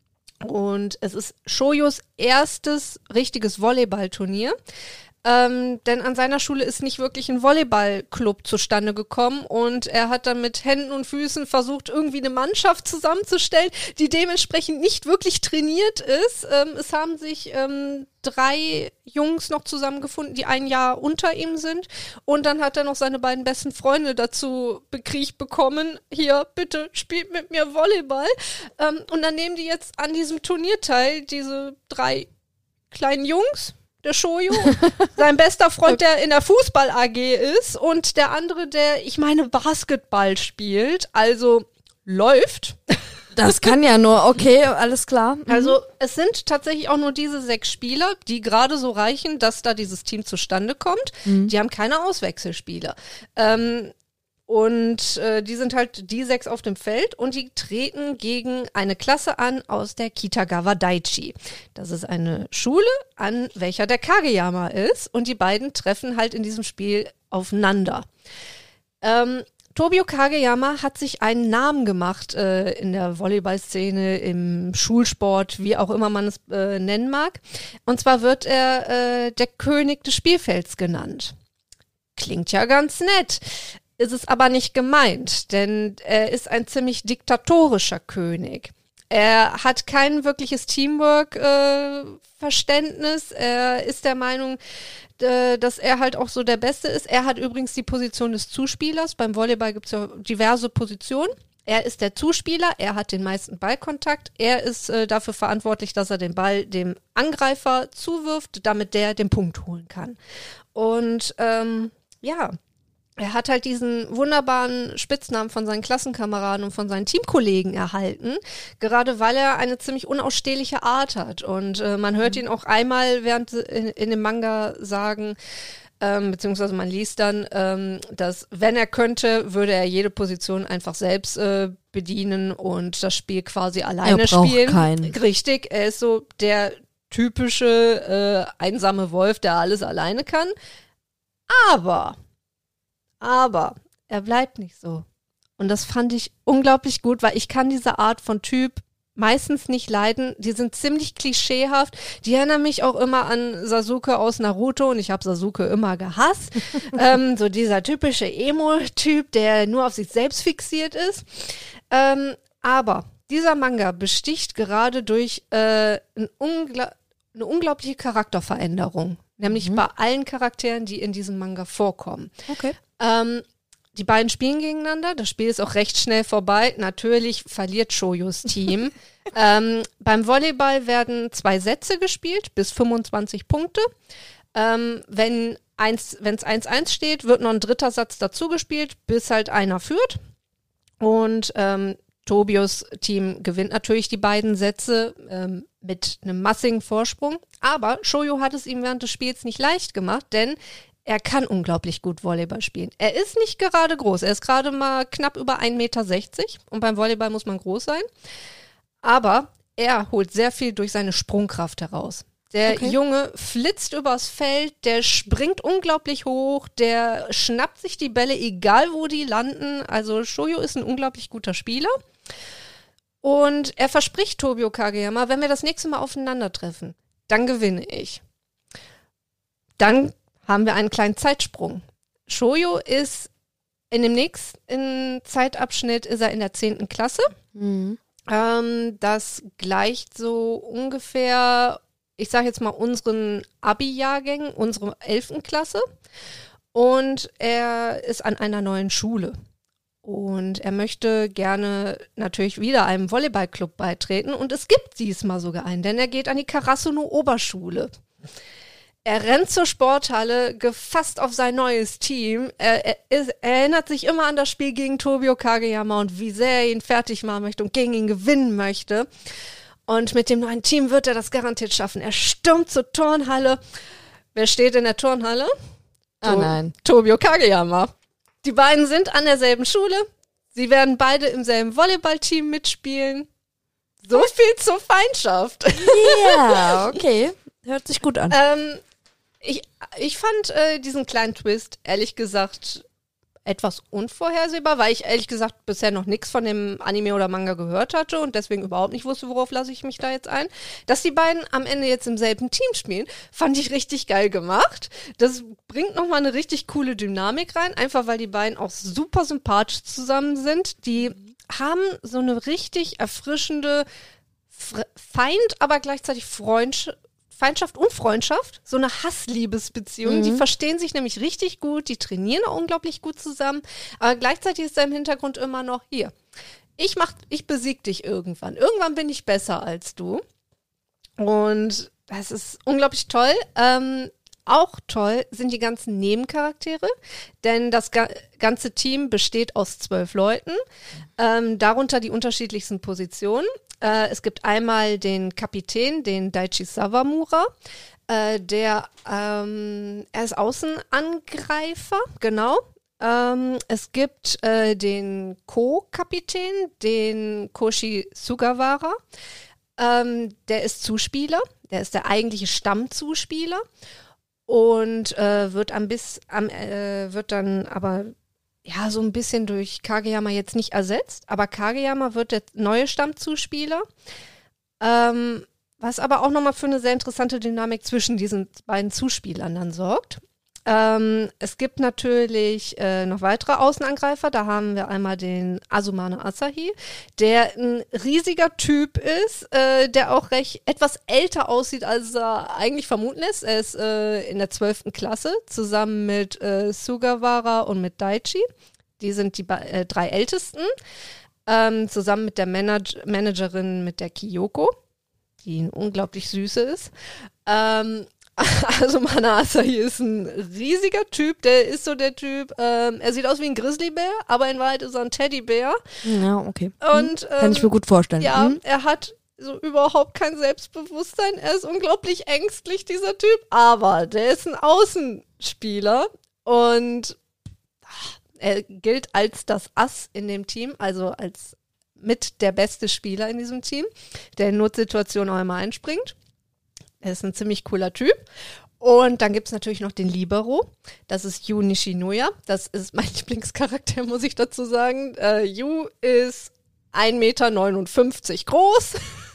Und es ist Shoyos erstes richtiges Volleyballturnier. Ähm, denn an seiner Schule ist nicht wirklich ein Volleyballclub zustande gekommen und er hat dann mit Händen und Füßen versucht, irgendwie eine Mannschaft zusammenzustellen, die dementsprechend nicht wirklich trainiert ist. Ähm, es haben sich ähm, drei Jungs noch zusammengefunden, die ein Jahr unter ihm sind und dann hat er noch seine beiden besten Freunde dazu bekriegt bekommen, hier, bitte spielt mit mir Volleyball. Ähm, und dann nehmen die jetzt an diesem Turnier teil, diese drei kleinen Jungs, der Shoyo, sein bester Freund, der in der Fußball-A G ist und der andere, der, ich meine, Basketball spielt, also läuft.
Das kann ja nur, okay, alles klar. Mhm.
Also es sind tatsächlich auch nur diese sechs Spieler, die gerade so reichen, dass da dieses Team zustande kommt. Mhm. Die haben keine Auswechselspieler. Ähm, Und äh, die sind halt die sechs auf dem Feld und die treten gegen eine Klasse an aus der Kitagawa Daichi. Das ist eine Schule, an welcher der Kageyama ist und die beiden treffen halt in diesem Spiel aufeinander. Ähm, Tobio Kageyama hat sich einen Namen gemacht äh, in der Volleyballszene, im Schulsport, wie auch immer man es äh, nennen mag. Und zwar wird er äh, der König des Spielfelds genannt. Klingt ja ganz nett. Ist es aber nicht gemeint, denn er ist ein ziemlich diktatorischer König. Er hat kein wirkliches Teamwork-Verständnis. Äh, er ist der Meinung, äh, dass er halt auch so der Beste ist. Er hat übrigens die Position des Zuspielers. Beim Volleyball gibt es ja diverse Positionen. Er ist der Zuspieler, er hat den meisten Ballkontakt. Er ist äh, dafür verantwortlich, dass er den Ball dem Angreifer zuwirft, damit der den Punkt holen kann. Und ähm, ja, er hat halt diesen wunderbaren Spitznamen von seinen Klassenkameraden und von seinen Teamkollegen erhalten, gerade weil er eine ziemlich unausstehliche Art hat. Und äh, man hört ihn auch einmal während in, in dem Manga sagen, ähm, beziehungsweise man liest dann, ähm, dass wenn er könnte, würde er jede Position einfach selbst äh, bedienen und das Spiel quasi alleine
er braucht
spielen.
Keinen.
Richtig, er ist so der typische äh, einsame Wolf, der alles alleine kann. Aber, aber, er bleibt nicht so. Und das fand ich unglaublich gut, weil ich kann diese Art von Typ meistens nicht leiden. Die sind ziemlich klischeehaft. Die erinnern mich auch immer an Sasuke aus Naruto und ich habe Sasuke immer gehasst. ähm, so dieser typische Emo-Typ, der nur auf sich selbst fixiert ist. Ähm, aber dieser Manga besticht gerade durch äh, ein ungla- eine unglaubliche Charakterveränderung. Nämlich mhm. bei allen Charakteren, die in diesem Manga vorkommen.
Okay.
Ähm, Die beiden spielen gegeneinander. Das Spiel ist auch recht schnell vorbei. Natürlich verliert Shoyos Team. ähm, beim Volleyball werden zwei Sätze gespielt, bis fünfundzwanzig Punkte. Ähm, wenn es eins eins steht, wird noch ein dritter Satz dazu gespielt, bis halt einer führt. Und ähm, Tobios Team gewinnt natürlich die beiden Sätze ähm, mit einem massigen Vorsprung. Aber Shoyo hat es ihm während des Spiels nicht leicht gemacht, denn er kann unglaublich gut Volleyball spielen. Er ist nicht gerade groß. Er ist gerade mal knapp über ein Meter sechzig. Und beim Volleyball muss man groß sein. Aber er holt sehr viel durch seine Sprungkraft heraus. Der
Okay.
Junge flitzt übers Feld, der springt unglaublich hoch, der schnappt sich die Bälle, egal wo die landen. Also Shoyo ist ein unglaublich guter Spieler. Und er verspricht Tobio Kageyama, wenn wir das nächste Mal aufeinandertreffen, dann gewinne ich. Dann haben wir einen kleinen Zeitsprung. Shoyo ist in dem nächsten Zeitabschnitt ist er in der zehnten Klasse.
Mhm.
Ähm, das gleicht so ungefähr, ich sage jetzt mal unseren Abi-Jahrgängen, unsere elften Klasse. Und er ist an einer neuen Schule. Und er möchte gerne natürlich wieder einem Volleyballclub beitreten. Und es gibt diesmal sogar einen, denn er geht an die Karasuno-Oberschule. Er rennt zur Sporthalle, gefasst auf sein neues Team. Er, er, ist, er erinnert sich immer an das Spiel gegen Tobio Kageyama und wie sehr er ihn fertig machen möchte und gegen ihn gewinnen möchte. Und mit dem neuen Team wird er das garantiert schaffen. Er stürmt zur Turnhalle. Wer steht in der Turnhalle?
Ah, nein.
Tobio Kageyama. Die beiden sind an derselben Schule. Sie werden beide im selben Volleyballteam mitspielen. So viel zur Feindschaft.
Ja, okay. Hört sich gut an.
Ähm, ich, ich fand äh, diesen kleinen Twist, ehrlich gesagt, etwas unvorhersehbar, weil ich ehrlich gesagt bisher noch nichts von dem Anime oder Manga gehört hatte und deswegen überhaupt nicht wusste, worauf lasse ich mich da jetzt ein. Dass die beiden am Ende jetzt im selben Team spielen, fand ich richtig geil gemacht. Das bringt nochmal eine richtig coole Dynamik rein, einfach weil die beiden auch super sympathisch zusammen sind. Die haben so eine richtig erfrischende Fre- Feind, aber gleichzeitig Freundschaft. Feindschaft und Freundschaft, so eine Hassliebesbeziehung.
Mhm.
Die verstehen sich nämlich richtig gut, die trainieren auch unglaublich gut zusammen, aber gleichzeitig ist da im Hintergrund immer noch hier. Ich mach, ich besieg dich irgendwann. Irgendwann bin ich besser als du. Und das ist unglaublich toll. Ähm, auch toll sind die ganzen Nebencharaktere, denn das ga- ganze Team besteht aus zwölf Leuten, ähm, darunter die unterschiedlichsten Positionen. Äh, es gibt einmal den Kapitän, den Daichi Sawamura, äh, der, ähm, er ist Außenangreifer, genau. Ähm, es gibt äh, den Co-Kapitän, den Koshi Sugawara, ähm, der ist Zuspieler, der ist der eigentliche Stammzuspieler und äh, wird am bis, am, äh, wird dann aber ja, so ein bisschen durch Kageyama jetzt nicht ersetzt, aber Kageyama wird der neue Stammzuspieler, ähm, was aber auch nochmal für eine sehr interessante Dynamik zwischen diesen beiden Zuspielern dann sorgt. Ähm, es gibt natürlich äh, noch weitere Außenangreifer, da haben wir einmal den Asumane Asahi, der ein riesiger Typ ist, äh, der auch recht etwas älter aussieht, als er eigentlich vermuten lässt. Er ist äh, in der zwölften Klasse, zusammen mit äh, Sugawara und mit Daichi. Die sind die ba- äh, drei Ältesten, ähm, zusammen mit der Manag- Managerin, mit der Kyoko, die ein unglaublich süße ist. Ähm, Also Asahi ist ein riesiger Typ, der ist so der Typ, ähm, er sieht aus wie ein Grizzlybär, aber in Wahrheit ist er ein Teddybär.
Ja, okay.
Und,
hm. Kann ich
ähm,
mir gut vorstellen.
Ja,
Hm?
er hat so überhaupt kein Selbstbewusstsein. Er ist unglaublich ängstlich, dieser Typ. Aber der ist ein Außenspieler und er gilt als das Ass in dem Team, also als mit der beste Spieler in diesem Team, der in Notsituationen auch immer einspringt. Er ist ein ziemlich cooler Typ. Und dann gibt's natürlich noch den Libero. Das ist Yu Nishinoya. Das ist mein Lieblingscharakter, muss ich dazu sagen. Äh, Yu ist ein Meter neunundfünfzig groß.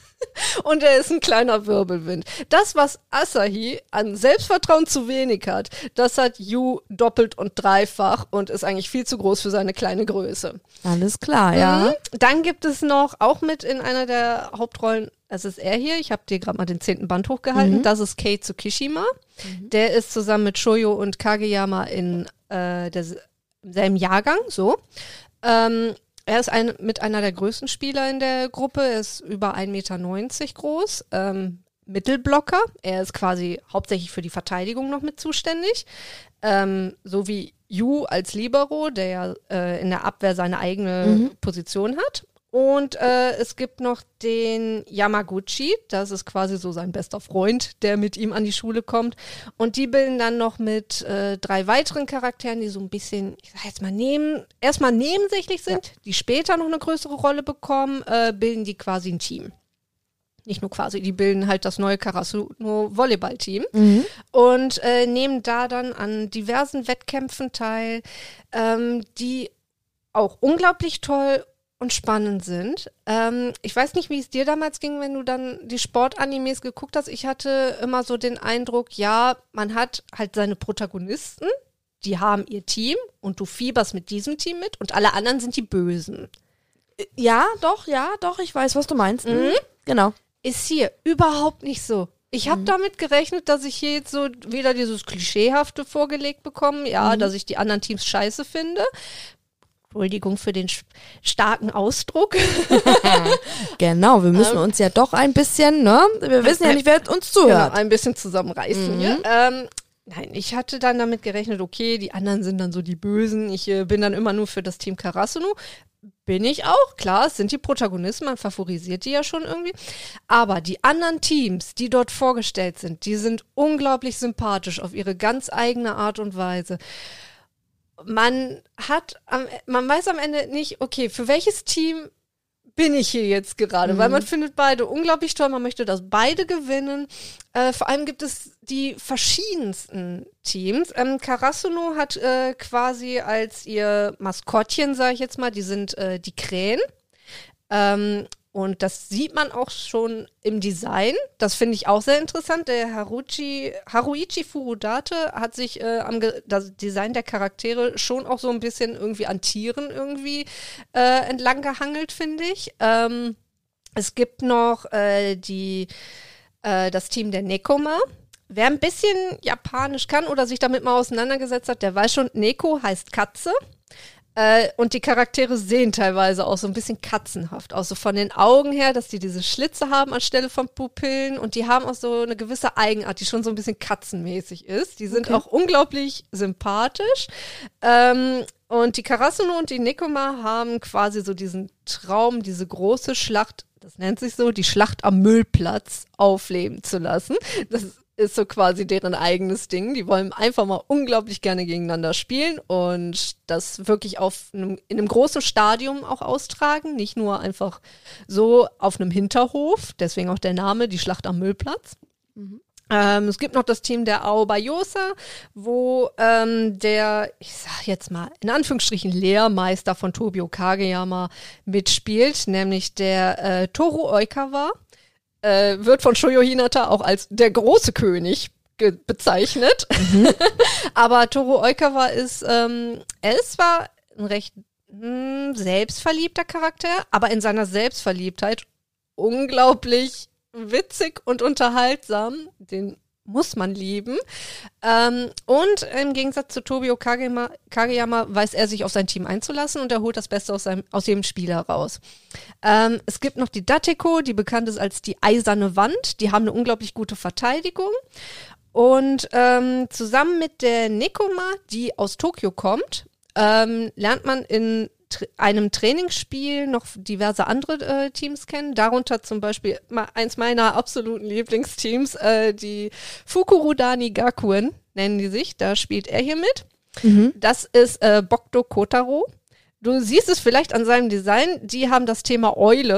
Und er ist ein kleiner Wirbelwind. Das, was Asahi an Selbstvertrauen zu wenig hat, das hat Yu doppelt und dreifach und ist eigentlich viel zu groß für seine kleine Größe.
Alles klar, ja.
Mhm. Dann gibt es noch, auch mit in einer der Hauptrollen, das ist er hier, ich habe dir gerade mal den zehnten Band hochgehalten, mhm. das ist Kei Tsukishima. Mhm. Der ist zusammen mit Shoyo und Kageyama in äh, derselben Jahrgang, so. Ähm, Er ist ein, mit einer der größten Spieler in der Gruppe. Er ist über ein Meter neunzig groß, ähm, Mittelblocker. Er ist quasi hauptsächlich für die Verteidigung noch mit zuständig. Ähm, so wie Yu als Libero, der ja äh, in der Abwehr seine eigene mhm. Position hat. Und äh, es gibt noch den Yamaguchi, das ist quasi so sein bester Freund, der mit ihm an die Schule kommt. Und die bilden dann noch mit äh, drei weiteren Charakteren, die so ein bisschen, ich sag jetzt mal, neben, erstmal nebensächlich sind, ja. die später noch eine größere Rolle bekommen, äh, bilden die quasi ein Team. Nicht nur quasi, die bilden halt das neue Karasuno-Volleyball-Team mhm. und äh, nehmen da dann an diversen Wettkämpfen teil, ähm, die auch unglaublich toll und spannend sind. Ähm, ich weiß nicht, wie es dir damals ging, wenn du dann die Sportanimes geguckt hast. Ich hatte immer so den Eindruck, ja, man hat halt seine Protagonisten, die haben ihr Team und du fieberst mit diesem Team mit und alle anderen sind die Bösen.
Ja, doch, ja, doch, ich weiß, was du meinst.
Mhm.
Genau.
Ist hier überhaupt nicht so. Ich habe mhm. damit gerechnet, dass ich hier jetzt so wieder dieses Klischeehafte vorgelegt bekomme, ja, mhm. dass ich die anderen Teams scheiße finde. Entschuldigung für den starken Ausdruck.
Genau, wir müssen ähm, uns ja doch ein bisschen, ne? Wir wissen ja nicht, wer uns zuhört.
Genau, ein bisschen zusammenreißen. Mhm. Ja? Ähm, nein, ich hatte dann damit gerechnet, okay, die anderen sind dann so die Bösen. Ich äh, bin dann immer nur für das Team Karasuno. Bin ich auch, klar, es sind die Protagonisten, man favorisiert die ja schon irgendwie. Aber die anderen Teams, die dort vorgestellt sind, die sind unglaublich sympathisch auf ihre ganz eigene Art und Weise. Man hat, am, man weiß am Ende nicht, okay, für welches Team bin ich hier jetzt gerade, mhm. weil man findet beide unglaublich toll, man möchte, dass beide gewinnen. Äh, vor allem gibt es die verschiedensten Teams. Ähm, Karasuno hat äh, quasi als ihr Maskottchen, sage ich jetzt mal, die sind äh, die Krähen. Ähm, Und das sieht man auch schon im Design. Das finde ich auch sehr interessant. Der Haruchi, Haruichi Furudate hat sich äh, am Ge- das Design der Charaktere schon auch so ein bisschen irgendwie an Tieren irgendwie äh, entlang gehangelt, finde ich. Ähm, es gibt noch äh, die, äh, das Team der Nekoma. Wer ein bisschen Japanisch kann oder sich damit mal auseinandergesetzt hat, der weiß schon, Neko heißt Katze. Äh, und die Charaktere sehen teilweise auch so ein bisschen katzenhaft aus, so von den Augen her, dass die diese Schlitze haben anstelle von Pupillen und die haben auch so eine gewisse Eigenart, die schon so ein bisschen katzenmäßig ist. Die sind okay. auch unglaublich sympathisch. Ähm, und die Karasuno und die Nekoma haben quasi so diesen Traum, diese große Schlacht, das nennt sich so, die Schlacht am Müllplatz aufleben zu lassen. Das ist ist so quasi deren eigenes Ding. Die wollen einfach mal unglaublich gerne gegeneinander spielen und das wirklich auf einem, in einem großen Stadium auch austragen, nicht nur einfach so auf einem Hinterhof, deswegen auch der Name, die Schlacht am Müllplatz. Mhm. Ähm, es gibt noch das Team der Aobayosa, wo ähm, der, ich sag jetzt mal, in Anführungsstrichen Lehrmeister von Tobio Kageyama mitspielt, nämlich der äh, Toru Oikawa. Äh, wird von Shoyo Hinata auch als der große König ge- bezeichnet. Mhm. Aber Toru Oikawa ist, ähm, er ist zwar ein recht mh, selbstverliebter Charakter, aber in seiner Selbstverliebtheit unglaublich witzig und unterhaltsam. Den muss man lieben. Ähm, und im Gegensatz zu Tobio Kageyama, Kageyama weiß er sich auf sein Team einzulassen und er holt das Beste aus, seinem, aus jedem Spieler raus. Ähm, es gibt noch die Dateko, die bekannt ist als die eiserne Wand. Die haben eine unglaublich gute Verteidigung. Und ähm, zusammen mit der Nekoma, die aus Tokio kommt, ähm, lernt man in tr- einem Trainingsspiel noch diverse andere äh, Teams kennen, darunter zum Beispiel ma- eins meiner absoluten Lieblingsteams, äh, die Fukurodani Gakuen nennen die sich, da spielt er hier mit.
Mhm.
Das ist äh, Bokdo Kotaro. Du siehst es vielleicht an seinem Design, die haben das Thema Eule.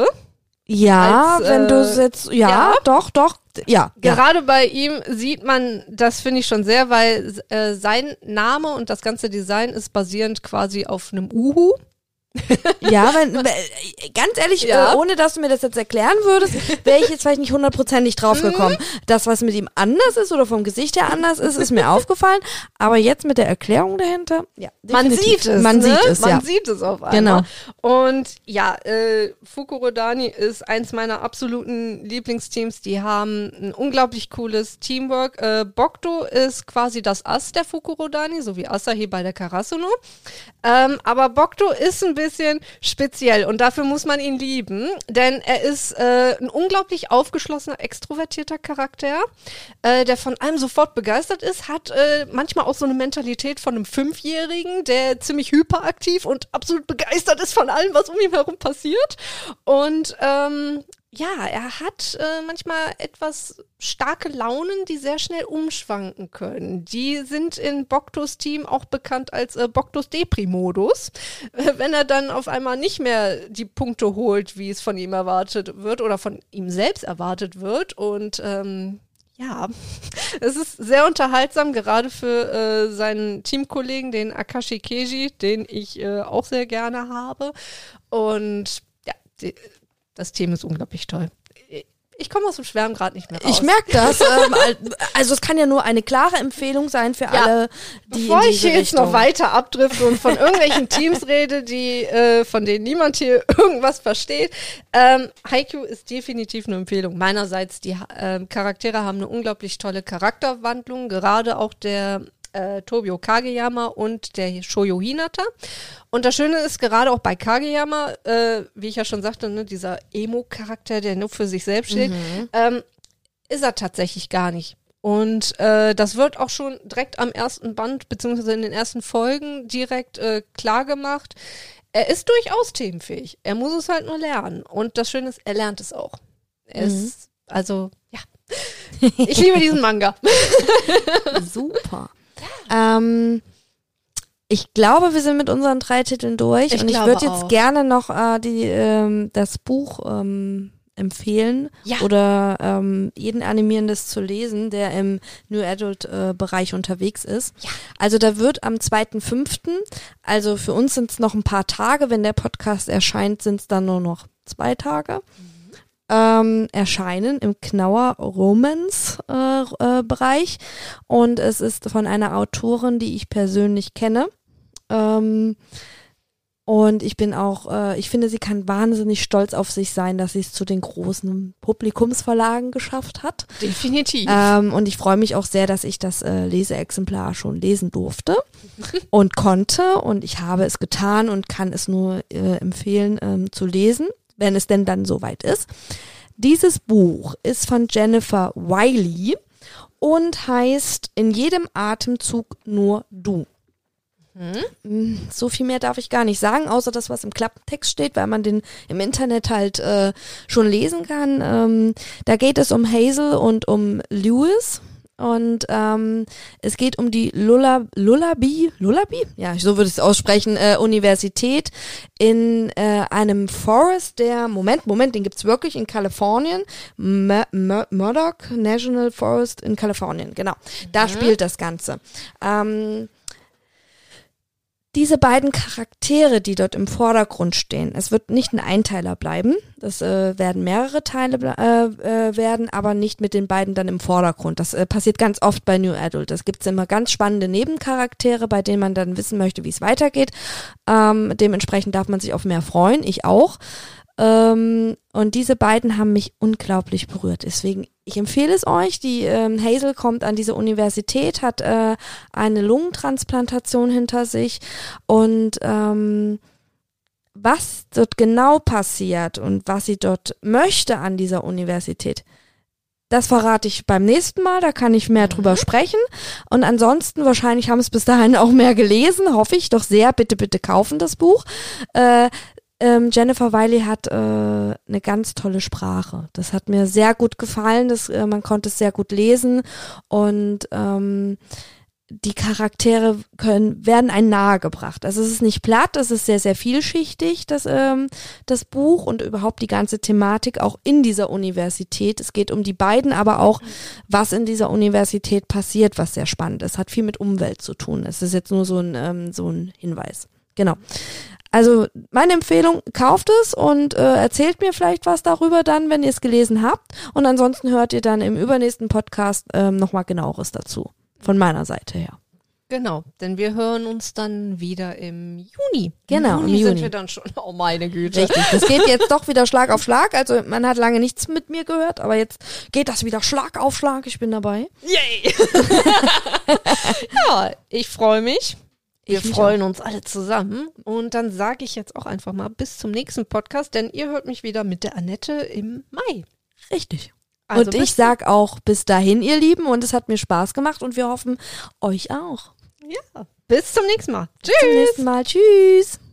Ja,
Als,
wenn
äh,
du es jetzt, ja,
ja.
doch, doch, ja.
Gerade bei ihm sieht man, das finde ich schon sehr, weil äh, sein Name und das ganze Design ist basierend quasi auf einem Uhu.
Ja, wenn, wenn- ganz ehrlich,
Ja.
äh, ohne dass du mir das jetzt erklären würdest, wäre ich jetzt vielleicht nicht hundertprozentig drauf gekommen. Das, was mit ihm anders ist oder vom Gesicht her anders ist, ist mir aufgefallen. Aber jetzt mit der Erklärung dahinter, ja,
Man
definitiv.
sieht es,
Man
ne?
sieht es,
Man
ja.
sieht es auf einmal.
Genau.
Und ja, äh, Fukurodani ist eins meiner absoluten Lieblingsteams. Die haben ein unglaublich cooles Teamwork. Äh, Bokdo ist quasi das Ass der Fukurodani, so wie Asahi bei der Karasuno. Ähm, aber Bokdo ist ein bisschen speziell und dafür muss man ihn lieben, denn er ist äh, ein unglaublich aufgeschlossener, extrovertierter Charakter, äh, der von allem sofort begeistert ist, hat äh, manchmal auch so eine Mentalität von einem Fünfjährigen, der ziemlich hyperaktiv und absolut begeistert ist von allem, was um ihn herum passiert. Und ähm, ja, er hat äh, manchmal etwas starke Launen, die sehr schnell umschwanken können. Die sind in Bokdos Team auch bekannt als äh, Bokdos Depri-Modus. Äh, wenn er dann auf einmal nicht mehr die Punkte holt, wie es von ihm erwartet wird oder von ihm selbst erwartet wird. Und ähm, ja, es ist sehr unterhaltsam, gerade für äh, seinen Teamkollegen, den Akashi Keiji, den ich äh, auch sehr gerne habe. Und ja, die, das Team ist unglaublich toll. Ich komme aus dem Schwärmen gerade nicht mehr raus.
Ich merke das. ähm, also es kann ja nur eine klare Empfehlung sein für
Ja.
alle, die
Bevor
in
ich
diese
hier jetzt
Richtung.
noch weiter abdrifte und von irgendwelchen Teams rede, die äh, von denen niemand hier irgendwas versteht, ähm, Haikyuu ist definitiv eine Empfehlung. Meinerseits, die ähm, Charaktere haben eine unglaublich tolle Charakterwandlung, gerade auch der äh, Tobio Kageyama und der Shoyo Hinata. Und das Schöne ist, gerade auch bei Kageyama, äh, wie ich ja schon sagte, ne, dieser Emo-Charakter, der nur für sich selbst steht,
Mhm.
ähm, ist er tatsächlich gar nicht. Und äh, das wird auch schon direkt am ersten Band, beziehungsweise in den ersten Folgen direkt äh, klar gemacht. Er ist durchaus themenfähig. Er muss es halt nur lernen. Und das Schöne ist, er lernt es auch. Er
Mhm.
ist, also, ja. Ich liebe diesen Manga.
Super. Ähm, ich glaube, wir sind mit unseren drei Titeln durch
Ich
und ich
glaube
würde jetzt
auch.
gerne noch äh, die, ähm, das Buch ähm, empfehlen
Ja.
oder ähm, jeden animieren, das zu lesen, der im New Adult äh, Bereich unterwegs ist.
Ja.
Also da wird am zweiten fünften, also für uns sind es noch ein paar Tage, wenn der Podcast erscheint, sind es dann nur noch zwei Tage. Ähm, erscheinen im Knauer Romance äh, äh, Bereich und es ist von einer Autorin, die ich persönlich kenne. Ähm, und ich bin auch, äh, ich finde, sie kann wahnsinnig stolz auf sich sein, dass sie es zu den großen Publikumsverlagen geschafft hat.
Definitiv.
Ähm, und ich freue mich auch sehr, dass ich das äh, Leseexemplar schon lesen durfte und konnte und ich habe es getan und kann es nur äh, empfehlen ähm, zu lesen, wenn es denn dann soweit ist. Dieses Buch ist von Jennifer Wiley und heißt In jedem Atemzug nur du.
Hm?
So viel mehr darf ich gar nicht sagen, außer das, was im Klappentext steht, weil man den im Internet halt äh, schon lesen kann. Ähm, da geht es um Hazel und um Lewis. Und ähm, es geht um die Lulla, Lullaby, Lullaby? Ja, so würde ich es aussprechen, äh, Universität in äh, einem Forest, der, Moment, Moment, den gibt's wirklich in Kalifornien, Mur- Mur- Murdoch National Forest in Kalifornien, genau. Da spielt das Ganze. Ähm, diese beiden Charaktere, die dort im Vordergrund stehen, es wird nicht ein Einteiler bleiben, das äh, werden mehrere Teile äh, äh, werden, aber nicht mit den beiden dann im Vordergrund. Das äh, passiert ganz oft bei New Adult. Es gibt immer ganz spannende Nebencharaktere, bei denen man dann wissen möchte, wie es weitergeht. Ähm, dementsprechend darf man sich auf mehr freuen, ich auch. Ähm, und diese beiden haben mich unglaublich berührt. Deswegen, ich empfehle es euch. Die ähm, Hazel kommt an diese Universität, hat äh, eine Lungentransplantation hinter sich und ähm, was dort genau passiert und was sie dort möchte an dieser Universität, das verrate ich beim nächsten Mal, da kann ich mehr drüber sprechen. Und ansonsten, wahrscheinlich haben es bis dahin auch mehr gelesen, hoffe ich doch sehr. Bitte, bitte kaufen das Buch. Äh, ähm, Jennifer Wiley hat äh, eine ganz tolle Sprache. Das hat mir sehr gut gefallen. Das, äh, man konnte es sehr gut lesen. Und ähm, die Charaktere können, werden einem nahegebracht. Also es ist nicht platt, es ist sehr, sehr vielschichtig, das, ähm, das Buch und überhaupt die ganze Thematik auch in dieser Universität. Es geht um die beiden, aber auch, was in dieser Universität passiert, was sehr spannend ist. Hat viel mit Umwelt zu tun. Es ist jetzt nur so ein, ähm, so ein Hinweis. Genau. Also meine Empfehlung, kauft es und äh, erzählt mir vielleicht was darüber dann, wenn ihr es gelesen habt. Und ansonsten hört ihr dann im übernächsten Podcast ähm, nochmal genaueres dazu. Von meiner Seite her.
Genau, denn wir hören uns dann wieder im Juni.
Genau,
Im Juni,
im Juni
sind wir dann schon. Oh meine Güte.
Richtig, das geht jetzt doch wieder Schlag auf Schlag. Also man hat lange nichts mit mir gehört, aber jetzt geht das wieder Schlag auf Schlag. Ich bin dabei.
Yay! Ja, ich freue mich. Wir
Ich mich
freuen uns alle zusammen. Und dann sage ich jetzt auch einfach mal bis zum nächsten Podcast, denn ihr hört mich wieder mit der Annette im Mai.
Richtig.
Also
und ich
bis-
sag auch bis dahin, ihr Lieben, und es hat mir Spaß gemacht und wir hoffen, euch auch.
Ja, bis zum nächsten Mal. Tschüss!
Bis zum nächsten Mal. Tschüss.